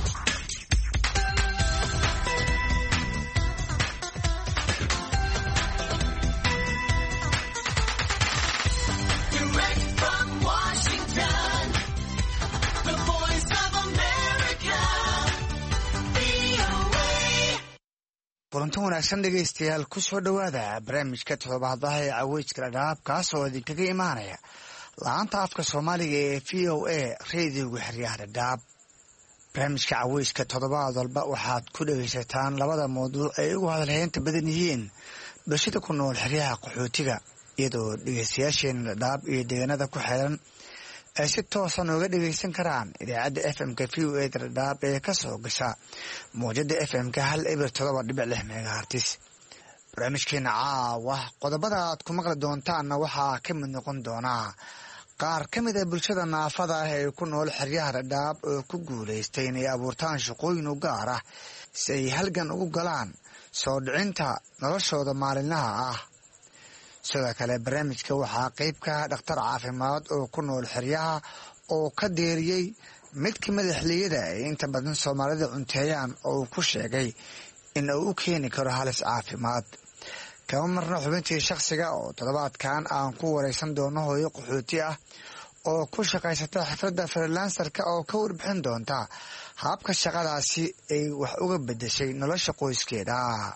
kulanti wanaagsan dhegaystayaal ku soo dhowaada barnaamijka toddobaadlaha ee caweyska dhadhaab kaas oo idinkaga imaanaya la-aanta afka soomaaliga ee v o a reediyoga xeryaha dhadhaab barnaamijka caweyska toddobaad walba waxaad ku dhegaysataan labada mawduuc ay ugu hadalheynta badan yihiin bulshada ku nool xeryaha qaxootiga iyadoo dhegaystayaasheena dhadhaab iyo deegaanada ku xiran ay si toosa nooga dhegaysan karaan idaacadda fm-ka v o a dhadhaab ee ka soo gasha mawjada fm-ka 107.6 megahartis barnaamijkeena caawa qodobada aad ku maqli doontaanna waxaa ka mid noqon doonaa qaar ka mid a bulshada naafada ah ee ku nool xeryaha dhadhaab oo ku guulaystay inay abuurtaan shaqooyin u gaar ah si ay halgan ugu galaan soo dhicinta noloshooda maalinlaha ah sidoo kale barnaamijka waxaa qayb ka dhakhtar caafimaad oo ku nool xeryaha oo ka deeriyey mid ka mid a xilliyada ay inta badan soomaalida cunteeyaan oo uu ku sheegay in uu u keeni karo halis caafimaad kama marna xubintii shakhsiga oo toddobaadkan aan ku waraysan doono hooyo qaxooti ah oo ku shaqaysata xifradda freelancerka oo ka warbixin doonta habka shaqadaasi ay wax uga bedeshay nolosha qoyskeeda.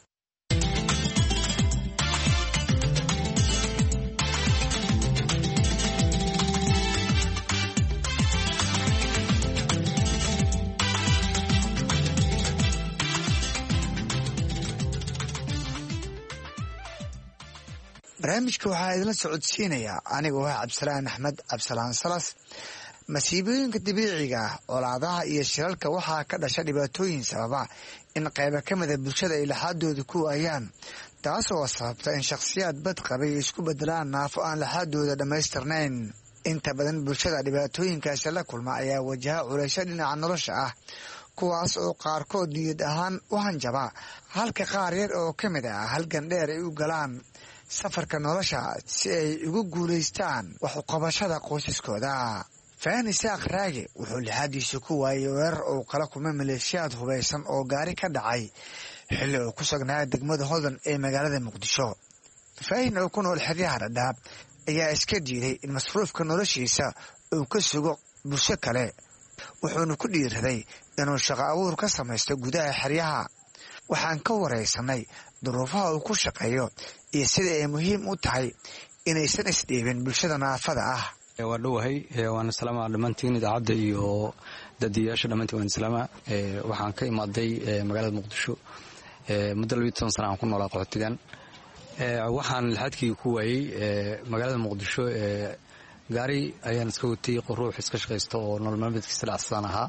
barnaamijka waxaa idinla socodsiinayaa anigoo ah cabdisalaan axmed cabdisalaan salas. masiibooyinka dabiiciga ah colaadaha iyo shirarka waxaa ka dhasha dhibaatooyin sababa in qayba ka mida bulshada ay laxaadooda ku waayaan taas oo sababta in shakhsiyaad bad qabay isku bedelaan naafo aan laxaadooda dhammaystirnayn. inta badan bulshada dhibaatooyinkaasi la kulma ayaa wajaha culaysyo dhinaca nolosha ah kuwaas oo qaarkood niyad ahaan u hanjaba halka qaar yar oo ka mid ah halgan dheer ay u galaan safarka nolosha si ay ugu guulaystaan wax uqabashada qoysaskooda. faani saaq raage wuxuu lixaadiisa ku waayay weerar uu kala kulmay maleeshiyaad hubaysan oo gaari ka dhacay xilli uu ku sugnaa degmada hodan ee magaalada muqdisho. faahin oo ku nool xeryaha dhadhaab ayaa iska diiday in masruufka noloshiisa uu ka sugo bulsho kale wuxuuna ku dhiiraday inuu shaqo abuur ka samaysto gudaha xeryaha. waxaan ka waraysanay duruufaha uu ku shaqeeyo iyo sida ay muhiim u tahay inaysan isdhiibin bulshada naafada ah. waa dhowahay waana salaama dhammaantiin idaacadda iyo daadiyayaasha dhammaantiin waan salaama. waxaan ka imaaday magaalada muqdisho muddo 12 sana aan ku noolaa qaxootigan. waxaan lixaadkii ku waayey magaalada muqdisho gaari ayaan iska watay ruux iska shaqaysta oo nolol maalmeedkiisa dhacsan ahaa.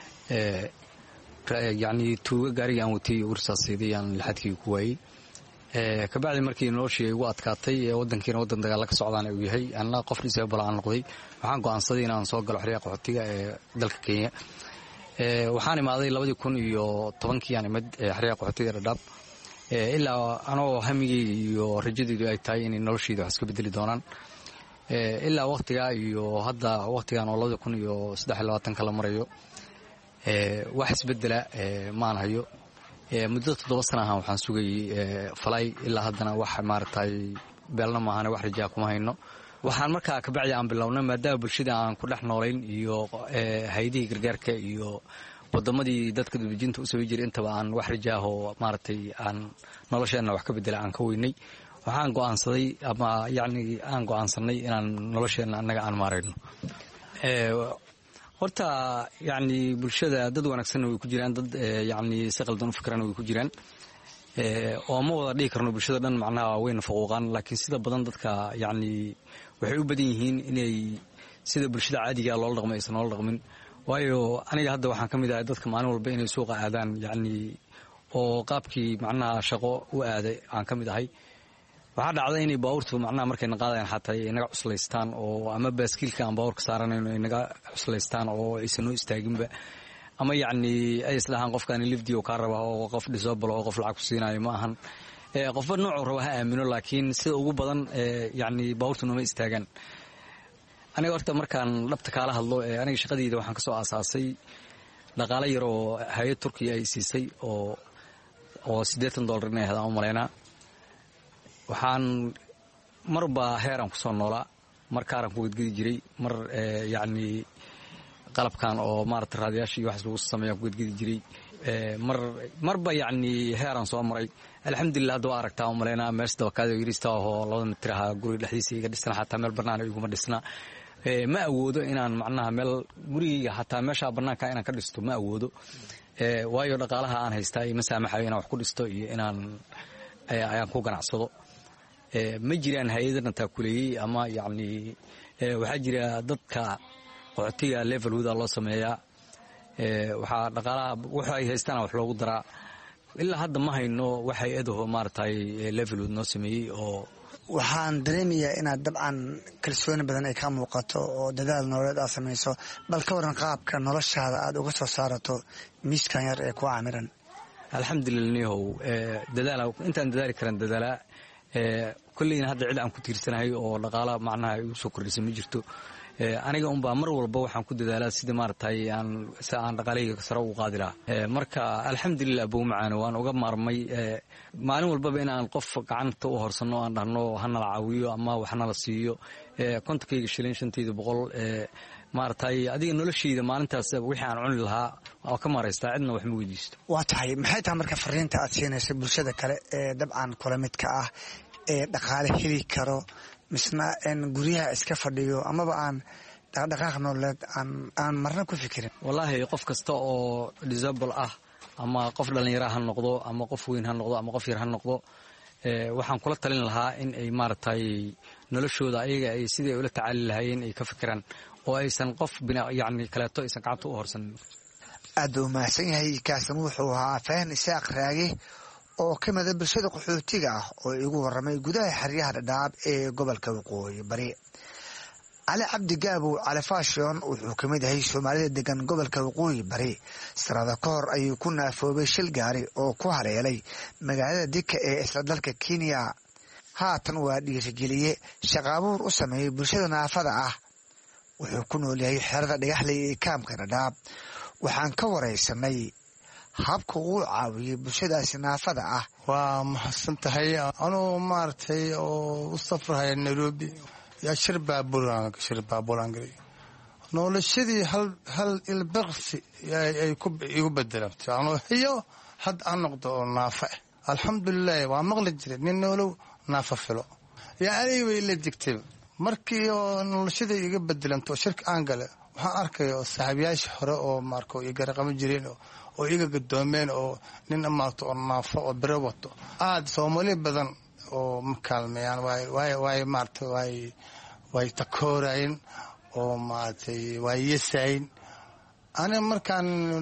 yacni tuuga gaariga aan watay ursaasayday aan lixaadkii ku waayey. kabacdi markii noloshii igu adkaatay wadankiina wadan dagaalla ka socdaan uu yahay anna qof disable aan noqday waxaan go'aansaday inaan soo galo xeryaha qaxootiga ee dalka Kenya. waxaan imaaday 2010 aan imid xeryaha qaxootiga dhadhaab ilaa anoo hamigii iyo rajadaydu ay tahay in noloshayda wax iska bedeli doonaan ilaa waqtiga iyo hadda waqtigan oo 2023 kala marayo wax isbedela maan hayo. muddo 7 sano ah waxaan sugayay falay ilaa haddana wax maartay beelna ma ahana wax rajaa kuma hayno. waxaan markaa ka bacdi aan bilownay maadaama bulshada aan ku dhex noolayn iyo hay'adihii gargaarka iyo wadamadii dadka dibijinta u soo jiray intaba aan wax rajaaho maartay aan nolosheena wax ka bedela aan ka weynay. waxaan go'aansaday ama yacni aan go'aansanay inaan nolosheena annaga aan maarayno. horta yacni bulshada dad wanaagsan way ku jiraan dad yacni si qaldan u fikirana way ku jiraan oo ma wada dhihi karno bulshada dhan macnaha wayna faquuqaan laakiin sida badan dadka yacni waxay u badan yihiin inay sida bulshada caadiga loola dhaqmo aysan noola dhaqmin. waayo aniga hadda waxaan ka mid ahay dadka maalin walba inay suuqa aadaan yacni oo qaabkii macnaha shaqo u aaday aan ka mid ahay. waxaa dhacday inay baabuurtu macnaha markayna qaadayaan xataa ay naga cuslaystaan oo ama baaskiilka aan baabuurka saaranayno ay naga cuslaystaan oo aysan noo istaaginba ama yacni ay isdhahaan qofkaani lifdi oo kaa raba oo qof disable oo qof lacag ku siinayo ma ahan. qofba noocuu raba ha aamino laakiin sida ugu badan yacni baabuurtu nooma istaagaan. aniga horta markaan dhabta kaala hadlo aniga shaqadayda waxaan ka soo aasaasay dhaqaale yar oo hay-ad Turkiya ay siisay oo $80 inay hadaan u malaynaa. waxaan marba heeraan ku soo noolaa mar kaaran ku gedgedi jiray mar yacni qalabkan oo maaragtay raadiyaasha iyo wax lagu sameeyaa ku gedgedi jiray marba yacni heeraan soo maray alxamdulilah hadda waa aragtaa umalaynaa meesha dabakaada yiriista ahoo 2 mitir ahaa guriga dhexdiisa iga dhisna xataa meel bannaan iguma dhisna ma awoodo inaan macnaha meel gurigayga xataa meesha bannaanka inaan ka dhisto ma awoodo waayo dhaqaalaha aan haystaa ima saamaxayo inaan wax ku dhisto iyo inaan ayaan ku ganacsado ma jiraan hay-adana taakuleeyey ama yacni waxaa jira dadka qaxootiga levelhooda loo sameeyaa waxaa dhaqaalaha waxa ay haystaan wax loogu daraa ilaa hadda ma hayno wax hay-adaho maaragtay levelhood noo sameeyey oo waxaan dareemayaa inaad dabcan kalsooni badan ay ka muuqato oo dadaal nololeed aad samayso bal ka waran qaabka noloshaada aad uga soo saarato miiskan yar ee ku caamiran alxamdulilah nihow dadaala intaan dadaali karan dadaalaa kolleyna hadda cid aan ku tiirsanahay oo dhaqaala macnaha igu soo kordhisa ma jirto aniga unbaa mar walba waxaan ku dadaalaa sida maaragtay si aan dhaqaalahayga sare ugu qaadi lahaa marka alxamdulilah abow macaano waan uga maarmay maalin walbaba inaan qof gacanta u horsanno aan dhahno hanala caawiyo ama waxnala siiyo kontonkayga shilin 500 maaragtay adiga noloshayda maalintaas wixii aan cuni lahaa oo ka maraystaa cidna wax ma weydiisto waa tahay maxay tahay marka fariinta aad siinaysa bulshada kale ee dabcan kula midka ah ee dhaqaale heli karo misna guryaha iska fadhiyo amaba aan dhaqdhaqaaq nololeed aan marna ku fikirin wallaahi qof kasta oo disable ah ama qof dhallinyara ha noqdo ama qof weyn ha noqdo ama qof yar ha noqdo waxaan kula talin lahaa in ay maaragtay noloshooda ayaga ay sidii ula tacaali lahaayeen ay ka fikiraan oo aysan qof yacni kaleeto aysan gacanta u horsanin aad buu mahadsan yahay kaasan wuxuu ahaa Fahmi Isaaq Raage oo ka mid ah bulshada qaxootiga ah oo igu warramay gudaha xeryaha Dhadhaab ee gobolka Waqooyi Bari Ali Cabdi Gaabo Ali Fashion wuxuu ka mid yahay Soomaalida degan gobolka Waqooyi Bari sanado ka hor ayuu ku naafoobay shil gaari oo ku hareelay magaalada Dika ee isla dalka Kenya haatan waa dhiirigeliye shaqaabuur u sameeyay bulshada naafada ah wuxuu ku nool yahay xerada Dhagaxley ee kaamka Dhadhaab waxaan ka wareysanay habka uu caawiyay bulshadaasi naafada ah waa mahadsan tahay anuu maartay oo u safrahay Nairobi yaa shir baabuuraan galay noloshadii hal ilbaqsi ay ku igu bedelantay anoo iyo had aan noqdo oo naafa alxamdulilah waa maqli jiray nin nolow naafa filo yaa anay way la digtay markii oo noloshadii iga bedelanto shirka aan galay waxaan arkay oo saaxiibayaashii hore oo marko iga raqam jireen oo iga gadoomeen oo nin amaato oo naafo oo biro wato aad Soomaali badan oo makaalmayaan way maartay way takoorayeen oo maartay way yeesayn ana markaan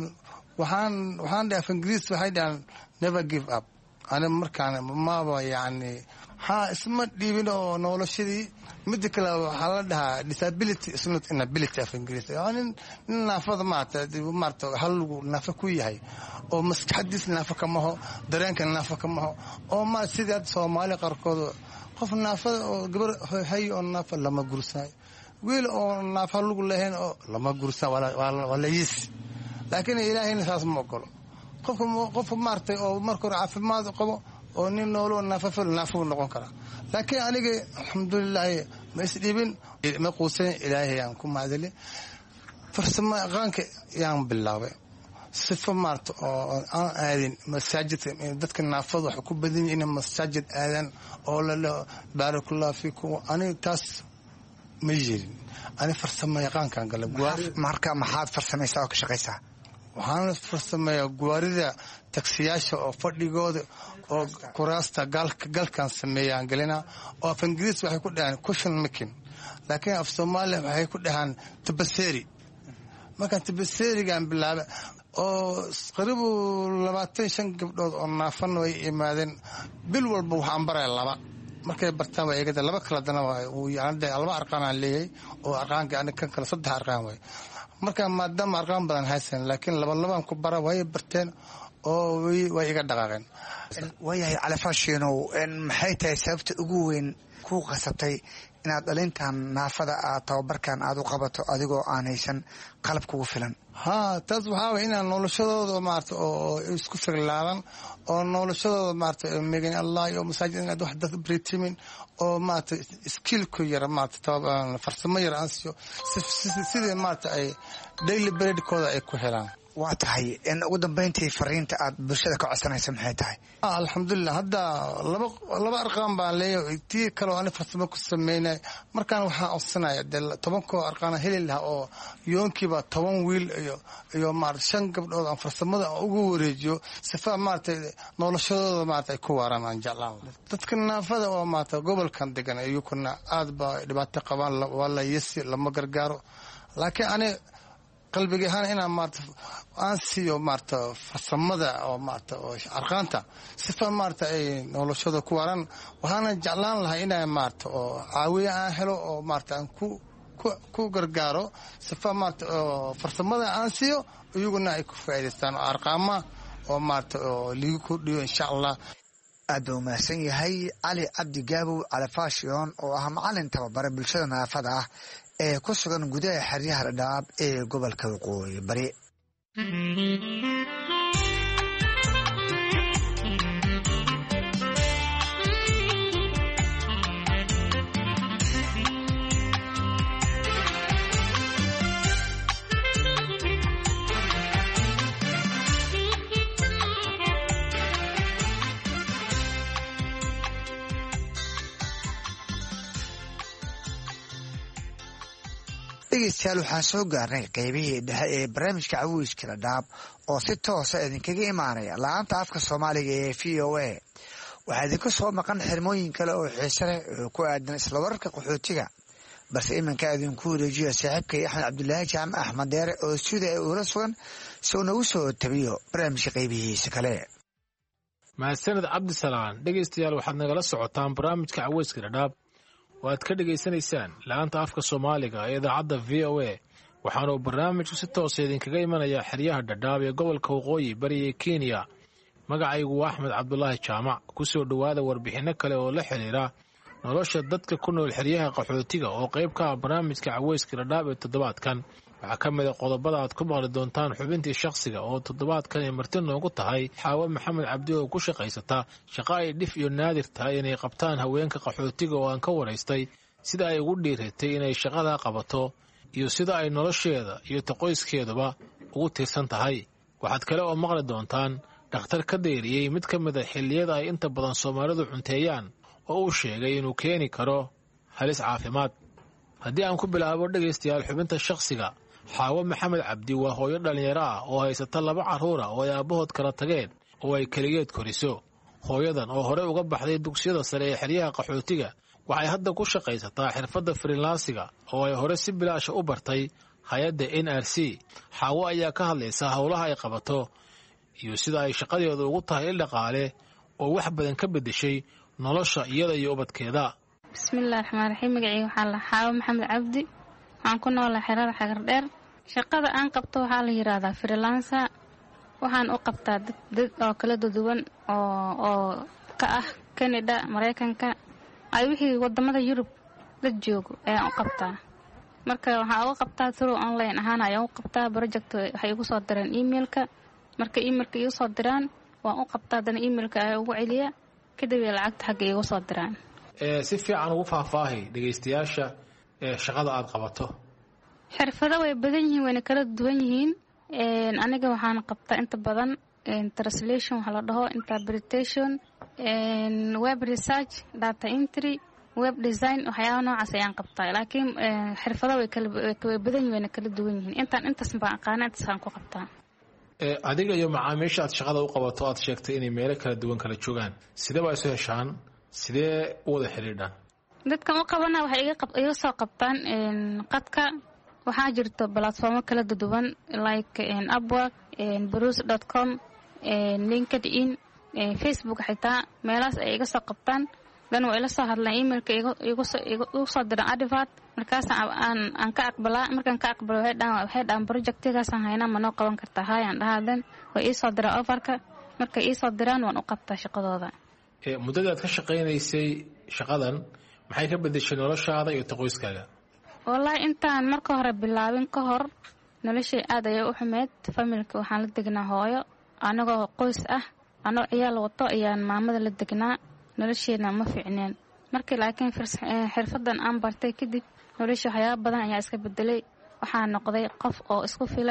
waxaan dhaaf Ingiriis waxay dhahan never give up ana markaan maaba yaani isma dhiibin oo noloshadii mid kale waxa la dhahaa disability is not inability of English yani naafada maarta hal lagu naafa ku yahay oo maskaxdiis naafa kama ho dareenka naafa kama ho oo ma sidii Soomaali qarkood qof naafada oo gabar hay oo naafa lama gursay wiil oo naafa lagu leeyahay oo lama gursan wala yis laakiin Ilaahayna saas ma ogolo qof maartay oo markuu caafimaad qabo oo nin noolo naafa noqon kara laakiin aniga alxamdulilah ma isdhiibin ma quusan Ilaahay aan ku maadali farsamo aqoonka yaan bilaabay sifa maarta oo aan aadin masaajidka dadka naafada wax ku badan in masaajid aadan oo la barakallahu fiikum ani taas ma jirin ani farsamo aqoonkan galay marka maxaad farsamaysaa oo ka shaqaysaa waxaan farsameeyaa guwaarida taksiyaasha oo fadhigooda oo kuraasta galkan sameeyaan galina oo af Ingiriis waxay ku dhahaan cushion making laakiin af Soomaali waxay ku dhahaan tabaseeri marka tabaseerigan bilaaba oo qaribu 25 gabdhood oo naafan way imaadeen bil walba waxaan baray laba markay bartaan way eegada laba kala dana uu yaanday laba arqaan aan leeyahay oo arqaanka aan kan kala 3 arqaan way marka maadaama arqaan badan haysan laakiin laba ku bara way barteen oo way iga dhaqaaqeen wayahay Ali Fashion maxay tahay sababta ugu weyn ku qasabtay inaad dhalintan naafada tababarkan aad u qabato adigoo aan haysan qalab kugu filan taas waxaa weeye inaan noloshadooda maarta oo isku figlaadan oo noloshadooda maarta meegan Allah iyo masaajid inaad wax dad britimin oo maarta skill ku yar maarta farsamo yar aan siyo sidii maarta ay daily bread kooda ay ku helaan waa tahay in ugu dambeyntii fariinta aad bulshada ka codsanaysa maxay tahay? alxamdulilah hadda laba arqaan baan leeyahay tii kaleo ani farsamo ku sameynay markaan waxaan codsanaya dee 10 arqaana heli lahaa oo yoonkiiba 10 wiil iyo maarata 5 gabdhood aan farsamada ugu wareejiyo sifa maarata noloshadooda maarata ay ku waaraan aan jeclaan dadka naafada oo maarata gobolkan degan ayukuna aad ba dhibaato qabaan wala yasi lama gargaaro laakiin ani qalbiga ahaan inaan maarta aan siiyo maarta farsamada oo maarta oo arqaanta sifa maarta ay noloshada ku waran waxaana jeclaan lahaa inaan maarta oo caawiye aan helo oo maarta aan ku gargaaro sifa maarta oo farsamada aan siiyo iyaguna ay ku faa'iideystaan arqaama oo maarta oo liigu ku dhiyo insha Allah. aad u mahadsan yahay Cali Cabdi Gaabow Cali Faashiyoon oo ah macallin tababare bulshada naafada ah ee ku sugan gudaha xeryaha Dhadhaab ee gobolka Waqooyi Bari. dhegeystayaal waxaan soo gaarnay qaybihii dhexe ee barnaamijka Caweyska Dhadhaab oo si toos ah idinkaga imaanaya laanta afka Soomaaliga ee VOA. waxaa idinku soo maqan xirmooyin kale oo xiiso leh oo ku aadan isla wararka qaxootiga balse iminka idinku wareejiyo saaxiibkay Axmed Cabdulaahi Jaamac Axmed Deere oo sida ay ula sugan soo nagu soo tabiyo barnaamijka qaybihiisa kale. mahadsanid Cabdisalaan. dhegeystayaal waxaad nagala socotaan barnaamijka Caweyska Dhadhaab waad ka dhegaysanaysaan laanta afka Soomaaliga ee idaacadda VOA. waxaanu barnaamijku si toos ah idinkaga imanayaa xeryaha Dhadhaab ee gobolka Waqooyi Bari ee Kenya. magacaygu waa Axmed Cabdulaahi Jaamac. ku soo dhawaada warbixino kale oo la xiriira nolosha dadka ku nool xeryaha qaxootiga oo qayb ka ah barnaamijka Caweyska Dhadhaab ee toddobaadkan. waxaa ka mid ah qodobada aad ku maqli doontaan xubintii shakhsiga oo toddobaadkan ay marti noogu tahay Xaawo Maxamed Cabdi oo ku shaqaysata shaqo ay dhif iyo naadir tahay inay qabtaan haweenka qaxootiga oo aan ka waraystay sida ay ugu dhiiratay inay shaqada qabato iyo sida ay nolosheeda iyo qoyskeeduba ugu tiirsan tahay. waxaad kale oo maqli doontaan dhakhtar ka deeriyey mid ka mid ah xilliyada ay inta badan Soomaalidu cunteeyaan oo uu sheegay inuu keeni karo halis caafimaad. haddii aan ku bilaabo dhegaystayaal xubinta shakhsiga, Xaawo Maxamed Cabdi waa hooyo dhalinyaro ah oo haysata 2 carruur ah oo ay aabahood kala tageen oo ay kaligeed koriso. hooyadan oo hore uga baxday dugsiyada sare ee xeryaha qaxootiga waxay hadda ku shaqaysataa xirfadda freelansiga oo ay hore si bilaash u bartay hay'adda NRC. Xaawo ayaa ka hadlaysa howlaha ay qabato iyo sida ay shaqadeedu ugu tahay il dhaqaale oo wax badan ka bedeshay nolosha iyada iyo ubadkeeda. bismillaahir rahmaanir rahiim. magacayga waxaa la Xaawo Maxamed Cabdi. waxaan ku noolaa xerada Xagar Dheer. shaqada aan qabto waxaa la yiraahdaa freelancer. waxaan u qabtaa dad oo kala duwan oo ka ah Canada, Mareykanka, ay wixii wadamada Yurub dad joogo ayaan u qabtaa. marka waxaan uga qabtaa through online ahaan ayaan u qabtaa project. waxay igu soo direen emailka. marka emailka igu soo diraan waan u qabtaa dana emailka ay ugu celiya kadib lacagta xagga igu soo diraan. si fiican ugu faahfaahay dhageystayaasha shaqada aad qabato. xirfado way badan yihiin wayna kala duwan yihiin. aniga waxaan qabtaa inta badan translation waxa la dhaho, interpretation, web research, data entry, web design, waxyaabo noocaas ayaan qabtaa. laakiin xirfado way badan yihiin wayna kala duwan yihiin. intaas baan aqaana, intaasaan ku qabtaa. adiga iyo macaamiisha aad shaqada u qabato aad sheegtay inay meelo kala duwan kala joogaan, sidee baa isu heshaan, sidee u wada xiriidhaan? dadkan u qabana waxay iga soo qabtaan qadka. waxaa jirto platformo kala duwan like Upwork, Bruce.com, LinkedIn, Facebook, xitaa meelahaas ay iga soo qabtaan. dan way la soo hadlaan emailka igu soo diraan advert. markaas aan ka aqbalaa. markaan ka aqbalo waxay dhahaan projectigaasaan haynaa ma noo qaban kartaa? hayaan dhahaa. dan way ii soo diraan offerka. markay ii soo diraan waan u qabtaa shaqadooda. muddada aad ka shaqaynaysay shaqadan maxay ka bedeshay noloshaada iyo qoyskaaga? wallaahi intaan marka hore bilaabin ka hor noloshay aad ayay u xumeed. familka waxaan la degnaa hooyo anagoo qoys ah, anoo ciyaal wato ayaan maamada la degnaa. nolosheena ma fiicneen. markii laakiin xirfadan aan bartay kadib nolosha waxyaabo badan ayaa iska bedelay. waxaan noqday qof oo isku filan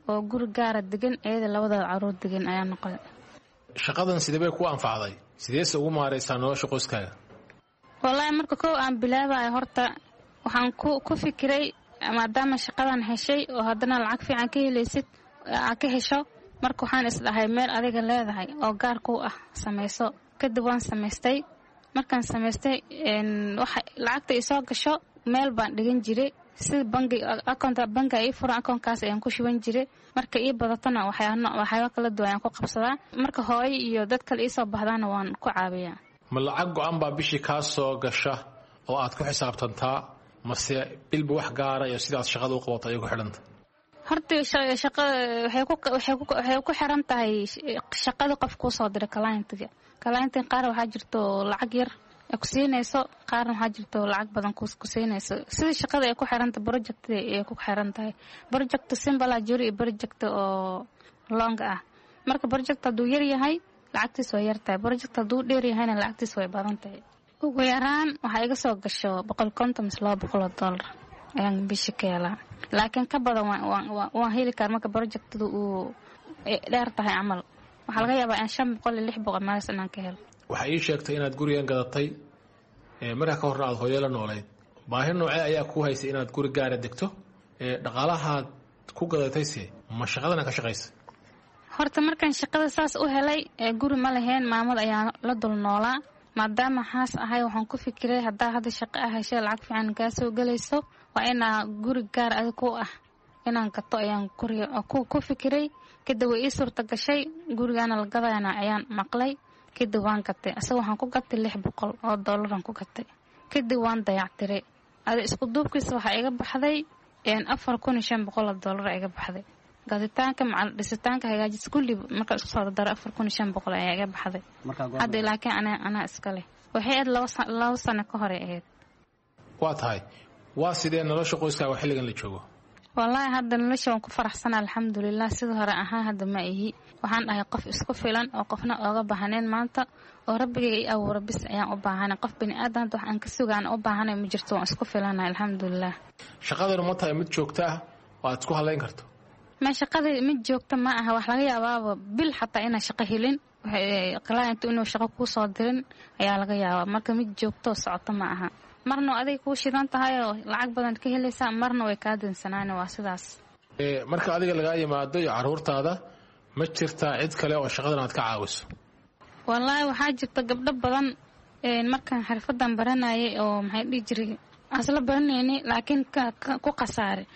oo guri gaara degan iyada labadooda caruur degan ayaa noqday. shaqadan sidee bay ku anfacday? sideese ugu maaraysaa nolosha qoyskaaga? wallaahi marka kow aan bilaabayo horta waxaan ku fikiray maadaama shaqadan heshay oo haddana lacag fiican ka helaysid aad ka hesho, marka waxaan isdhahay meel adiga leedahay oo gaar ku ah samayso. kadib waan samaystay. markaan samaystay lacagta isoo gasho meel baan dhigan jiray, sida bangi ii furan akoonkaas ayaan ku shuban jiray. marka ii badatana waxyaabo kala duwan ayaan ku qabsadaa. marka hooyo iyo dad kale iisoo baxdaana waan ku caabiyaa. ma lacag go-an baa bishii kaa soo gasha oo aad ku xisaabtantaa, mase bilba wax gaara iyo sidaad shaqada u qabato ayay ku xidhanta? horta shaqada waxay ku xiran tahay shaqada qof kuu soo diray clientiga qaar waxaa jirto lacag yar ay ku siinayso, qaarna waxaa jirto lacag badan ku siinayso. sida shaqada ay ku xirantahay project ay ku xiran tahay. project simple jiro iyo project oo long ah. marka project hadduu yar yahay lacagtiis way yar tahay, project hadduu dheer yahayna lacagtiis way badan tahay. ugu yaraan waxaa iga soo gasho $150 ayaan bishi ka helaa, laakiin ka badan waan heli karaa marka projectadu uu dheer tahay camal. waxaa laga yaabaa in 500 iyo 600 maalis inaan ka helo. waxaa ii sheegtay inaad gurigan gadatay markaa ka horna aad hooyo la noolayd. baahi noocee ayaa ku haysay inaad guri gaara degto? dhaqaalahaad ku gadatayse ma shaqadana ka shaqaysa? horta markaan shaqada saas u helay guri ma lahayn, maamad ayaa la dul noolaa. maadaama xaas ahay waxaan ku fikiray haddaa hadda shaqo ah heshay lacag fiican kaa soo gelayso waa inaa guri gaar adig ku ah inaan gato ayaan ku fikiray. kadib way ii suurta gashay, gurigaana la gadayana ayaan maqlay. kadib waan gatay, asaga waxaan ku gatay $600 ku gatay. kadib waan dayactiray, isku duubkiisa waxaa iga baxday $4,500 iga baxday. gaditaanka macal dhisitaanka hagaajis kulli marka isku soo daro $4,500 ayaa iga baxday. hadda laakiin anaa iska leh. waxay aad 2 sano ka hor ahayd. waa tahay, waa sidee nolosha qoyskaaga xilligan la joogo? wallaahi hadda nolosha waan ku faraxsanaa alxamdulilah. sida hore ahaan hadda ma ihi. waxaan dhahay qof isku filan oo qofna ooga baahaneen maanta, oo rabbigay ii abuura bis ayaan u baahanay. qof bini aadan hadda wax aan ka sugaan u baahanay ma jirto, waan isku filanahay alxamdulilah. shaqadana ma tahay mid joogto ah oo aad isku halayn karto? ma shaqadii mid joogto ma aha. wax laga yaabaaba bil xataa inaan shaqo helin, client inuu shaqo kuu soo dirin ayaa laga yaabaa. marka mid joogto socoto ma aha. marna adiga kuu shidan tahay oo lacag badan ka helaysaa, marna way kaa dansanaan. waa sidaas. marka adiga lagaa yimaado iyo caruurtaada ma jirtaa cid kale oo shaqadan aad ka caawiso? wallaahi waxaa jirta gabdho badan markaan xirfadan baranayay oo maxay dhihi jiray asla baranayni laakiin ku khasaaray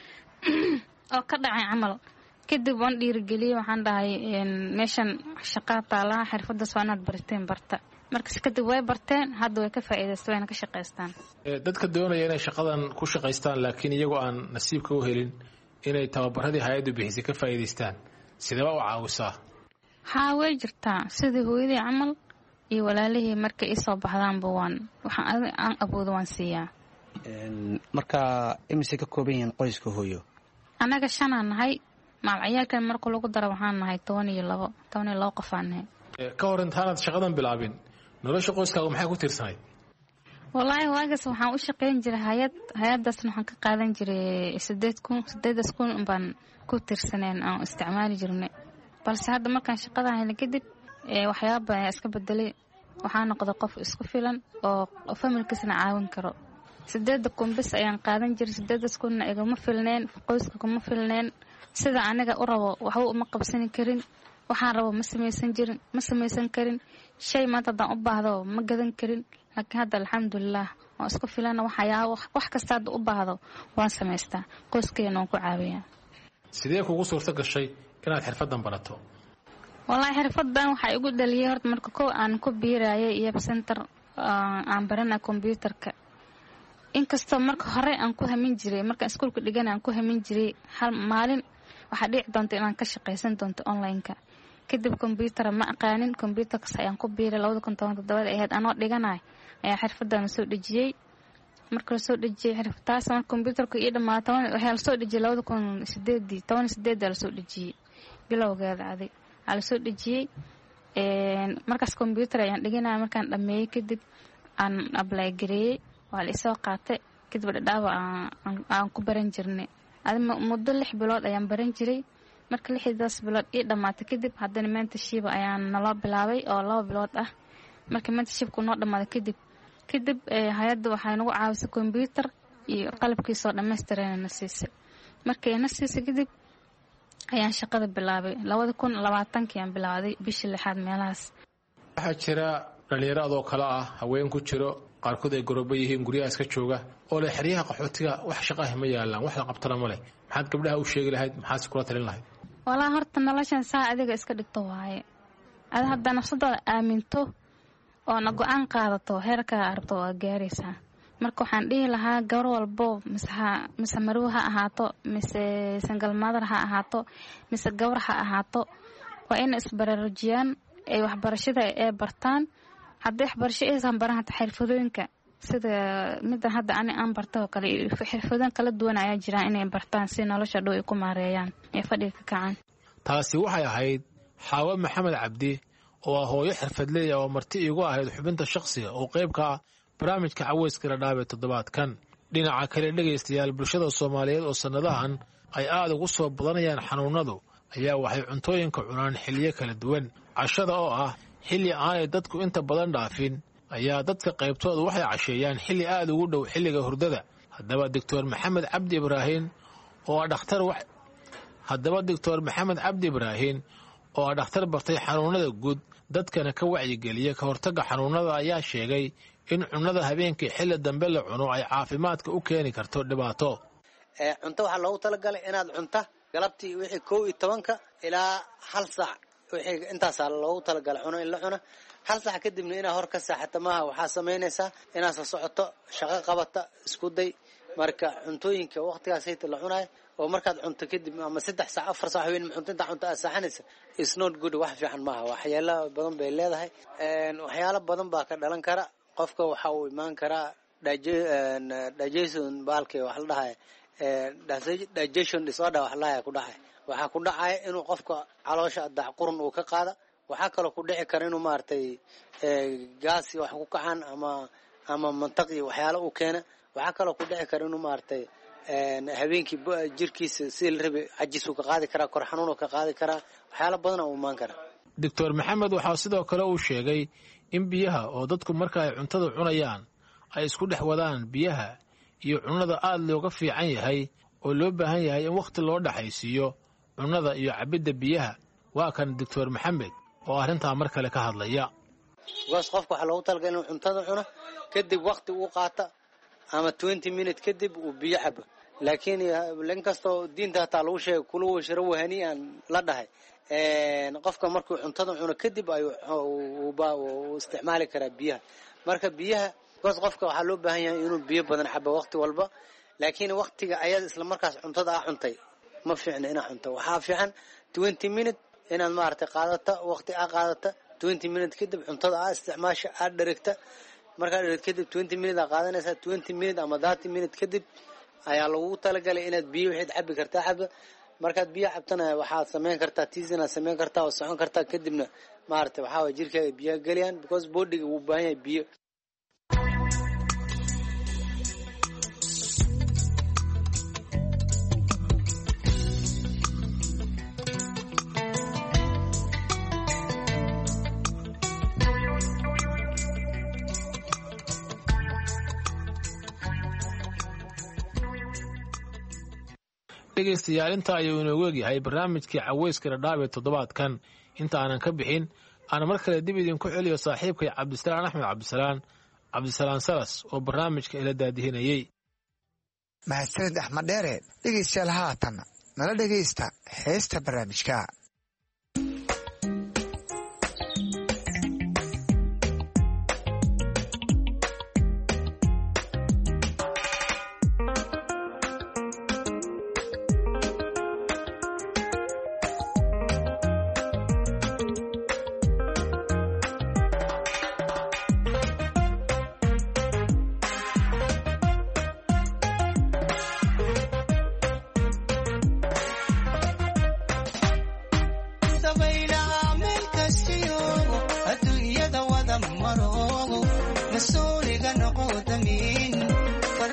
oo ka dhacay camal. kadib waan dhiirigeliyey, waxaan dhahay meeshan shaqaa taalaha xirfadaas waa inaad barateen barta. markas kadib way barteen, hadda way ka faa'iidaystaan, wayna ka shaqaystaan. dadka doonaya inay shaqadan ku shaqaystaan laakiin iyagoo aan nasiibka u helin inay tababaradii hay-addu bixisay ka faa'iidaystaan, sidee u caawisaa? haa way jirtaa. sidii hooyadii camal iyo walaalihii markay isoo baxdaanba waxaan aan awoodo waan siiyaa. marka imise ka kooban yihiin qoyska hooyo? annaga 5 aan nahay, maalciyaalkan marka lagu daro waxaan nahay 12 qof aan nahay. ka hor intaanaad shaqadan bilaabin nolosha qoyskaaga maxay ku tiirsanayd? wallaahi waagaas waxaan u shaqayn jiray hay-adaasna waxaan ka qaadan jiray 8,000 baan ku tiirsaneen aan isticmaali jirnay. balse hadda markaan shaqadan helay kadib waxyaaba ayaa iska bedelay. waxaa noqday qof isku filan oo familkiisna caawin karo. 8,000 bis ayaan qaadan jiray. 8,000 igama filneen, qoyska kuma filneen. sida aniga u rabo waxba uma qabsan karin, waxaan rabo ma samaysan karin. shay maanta haddaan u baahdo ma gadan karin. laakiin hadda alxamdulilah waan isku filana. wax kasta hadda u baahdo waan samaystaa, qoyskeena waan ku caawiyaa. sidee kugu suurto gashay inaad xirfadan barato? wallaahi xirfadan waxaa igu dhaliyay horta marka kow aan ku biirayay iyo center aan baranay computerka. inkastoo marka hore aan ku hamin jiray, markaan iskuulka dhigan aan ku hamin jiray hal maalin waxaa dhici doonta inaan ka shaqaysan doonto online-ka. kadib computer ma aqaanin, computerkas ayaan ku biiray 2017 ahayd anoo dhiganay ayaa xirfadan soo dhejiyay. marka la soo dhejiyay xirfadaas marka computerka ii dhamaato waxaa la soo dhejiyay 2018 la soo dhejiyay bilowgeeda adig la soo dhejiyay. markaas computer ayaan dhiganay. markaan dhameeyay kadib aan apply gareeyay, waa la isoo qaatay. kadib dhadhaaba aan ku baran jirnay. muddo 6 bilood ayaan baran jiray. marka 6daas bilood ii dhamaatay kadib haddana mentorship ayaan naloo bilaabay oo 2 bilood ah marka mentorshipku noo dhamaaday kadib hay'adda waxay nagu caawisay computer iyo qalabkiisa oo dhammaystiran na siisay markay na siisay kadib ayaan shaqada bilaabay 2020 aan bilaawday bishii 6 meelahaas waxaa jira dhalinyaro kale ah haween ku jiro qaarkood ay garoobo yihiin guryaha iska jooga oo leh xiriyaha qaxootiga wax shaqo ah ma yaalaan wax la qabtana ma leh maxaad gabdhaha u sheegi lahayd maxaad kula talin lahayd walaa horta noloshan saa adiga iska dhigto waaye ada hadda nafsadooda aaminto oo na go'aan qaadato heerka arabto waa gaaraysaa marka waxaan dhihi lahaa gabar walbo mise maruuha ha ahaato mise single mother ha ahaato mise gabar ha ahaato waa in isbaraarujiyaan ay waxbarashada ay bartaan haddii waxbarasho aysan baran hata xirfadooyinka sida midda hadda aan barto oo kale xirfadooyin kala duwan ayaa jira inay bartaan si nolosha dhow ay ku maareeyaan ee fadhiga ka kacaan taasi waxay ahayd Xaawo Maxamed Cabdi oo hooyo xirfadley oo marti igu ahayd xubinta shakhsiga oo qayb ka ah barnaamijka Caweyska Dhadhaab toddobaadkan dhinaca kale dhageystayaal bulshada Soomaaliyeed oo sanadahan ay aad ugu soo badanayaan xanuunadu ayaa waxay cuntooyinka cunaan xilliyo kala duwan cashada oo ah xilli aanay dadku inta badan dhaafin ayaa dadka qaybtooda waxay casheeyaan xilli aad ugu dhow xilliga hurdada haddaba Dr. Maxamed Cabdi Ibraahin oo dhakhtar bartay xanuunada guud dadkana ka wacyigeliya ka hortagga xanuunada ayaa sheegay in cunnada habeenkii xilli dambe la cuno ay caafimaadka u keeni karto dhibaato cunto waxaa loogu talagalay inaad cunta galabtii wixii 11 ilaa 1 saac wixii intaasaa loogu talagalay cuno in la cuno 1 saac kadibna inaad hor ka saaxato maaha waxaa samaynaysaa inaad soo socoto shaqo qabata isku day marka cuntooyinka waqtigaas hayta la cunayo oo markaad cunto kadib ama 3 saac 4 saac weyn cunto inta cunto aad saaxanaysa is not good wax fiican maaha waxyaalo badan bay leedahay waxyaalo badan baa ka dhalan kara qofka waxa uu imaan karaa digestion baalkii wax la dhahay digestion disorder wax la ku dhacay waxa ku dhacay inuu qofka caloosha dac qurun uu ka qaado waxa kale ku dhici kara inuu maartay gaas wax ku kacaan ama mantaqi waxyaalo uu keena waxa kale ku dhici kara inuu maartay habeenkii jirkiisa si la rabay cajis uu ka qaadi kara kor xanuun uu ka qaadi kara waxyaalo badan uu imaan kara Dr. Maxamed waxa sidoo kale uu sheegay in biyaha oo dadku marka ay cuntada cunayaan ay isku dhex wadaan biyaha iyo cunnada aad looga fiican yahay oo loo baahan yahay in waqti loo dhaxaysiiyo cunnada iyo cabidda biyaha waa kan Dr. Maxamed oo arrintaa mar kale ka hadlaya qofka waxa loogu talagalay inuu cuntada cuno kadib waqti uu qaato ama 20 minutes kadib uu biyo cabo laakiin lankasto diinta taa lagu sheegay kuluu shiro wahaniyan la dhahay qofka markuu cuntada cuno kadib ayuu isticmaali karaa biyaha marka biyaha qofka waxa loo baahan yahay inuu biyo badan cabo waqti walba laakiin waqtiga ayaad isla markaas cuntada cuntay ma fiicna inaad cunto waxa fiican 20 minutes inaad maartay qaadato waqti qaadato 20 minutes kadib cuntada isticmaasha aad dheregta marka kadib 20 minutes qaadanaysa 20 minutes ama 30 minutes kadib ayaa lagu talagalay inaad biyo wixii cabi kartaa cab markaad biyo cabtana waxaad sameyn kartaa tiisina sameyn kartaa oo socon kartaa kadibna maartay waxa jirkaaga biyo galiyaan because body uu baahan yahay biyo dhegeystayaal inta ayuu inoogu egyahay barnaamijkii Caweyska Dhadhaab toddobaadkan inta aanan ka bixin aan mar kale dib idinku celiyo saaxiibkay Cabdisalaan Axmed Cabdisalaan Salas oo barnaamijka ila daadihinayay mahadsanid Axmed Dheere dhegeystayaal haatan nala dhegeysta heesta barnaamijka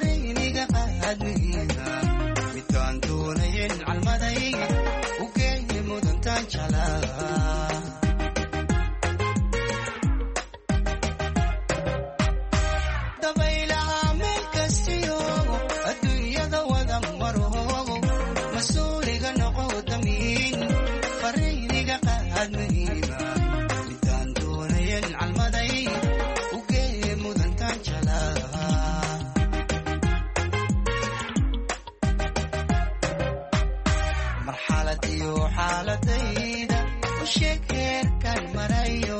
midkaan doonayn calmaday u geey xaaladayda u sheeg heerkan marayo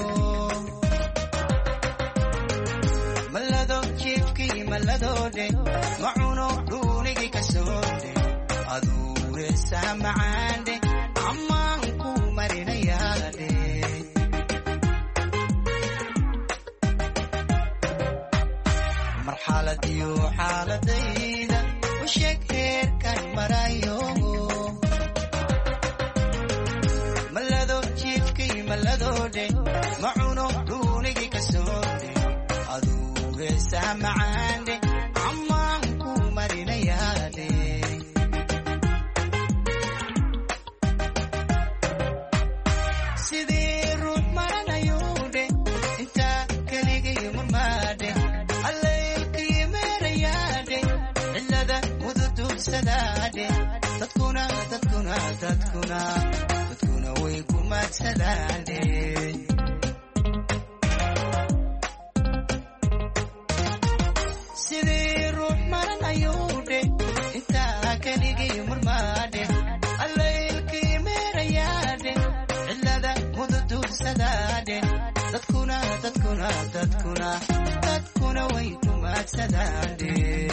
malado jiifkii maladoodhe macuno dhuunigii ka soodhe aduu heesaa macaandhe ammaan ku marinayaadhe marxaladiyo xaaladayda u sheeg heerkan marayo malado jiifkii maladoodhe macuno dhuunigii ka soodhe aduu heesaa macaandhe ammaan ku marinayaadhe sidii ruux maranayuudhe intaa keligii murmaadhe allaylkii meerayaadhe cilada mududuursadaadhe dadkuna way ku maadsadaadhe sidii ruux maranayuudhe intaa keligii murmaadhe allaylkii meerayaadhe cilada mududuursadaadhe dadkuna way ku maadsadaadhe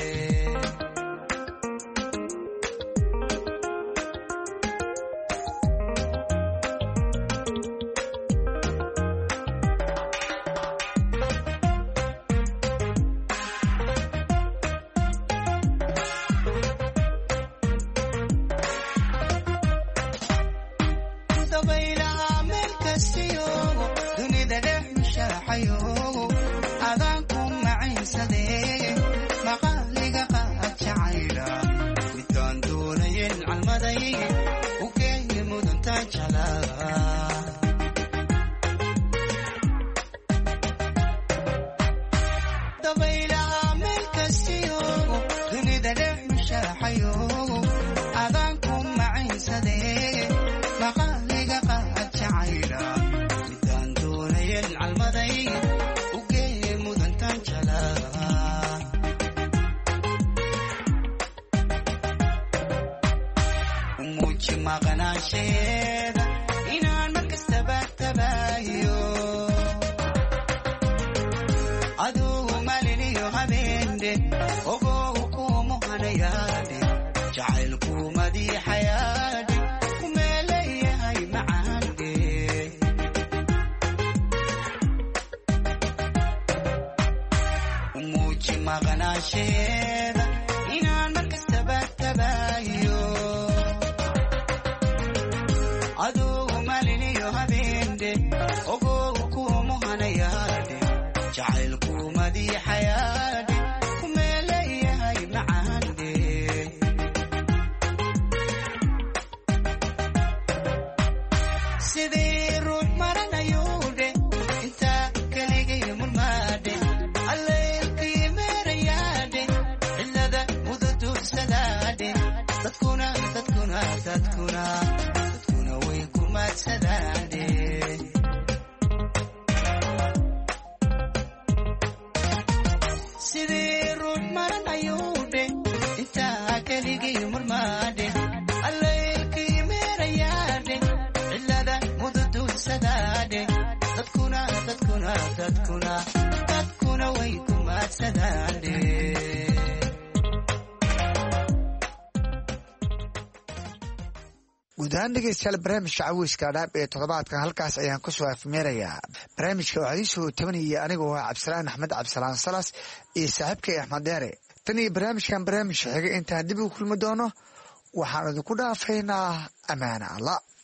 guud ahaan dhegeystayaal barnaamijka caweyska dhaab ee toddobaadkan halkaas ayaan kusoo afmeerayaa barnaamijka waxaa ii soo tabanayay anigoo ah cabdisalaan axmed cabdisalaan salas iyo saaxiibkay axmed deere tan iyo barnaamijkan barnaamijka xiga intaan dib u kulmi doono waxaan idinku dhaafaynaa ammaana allah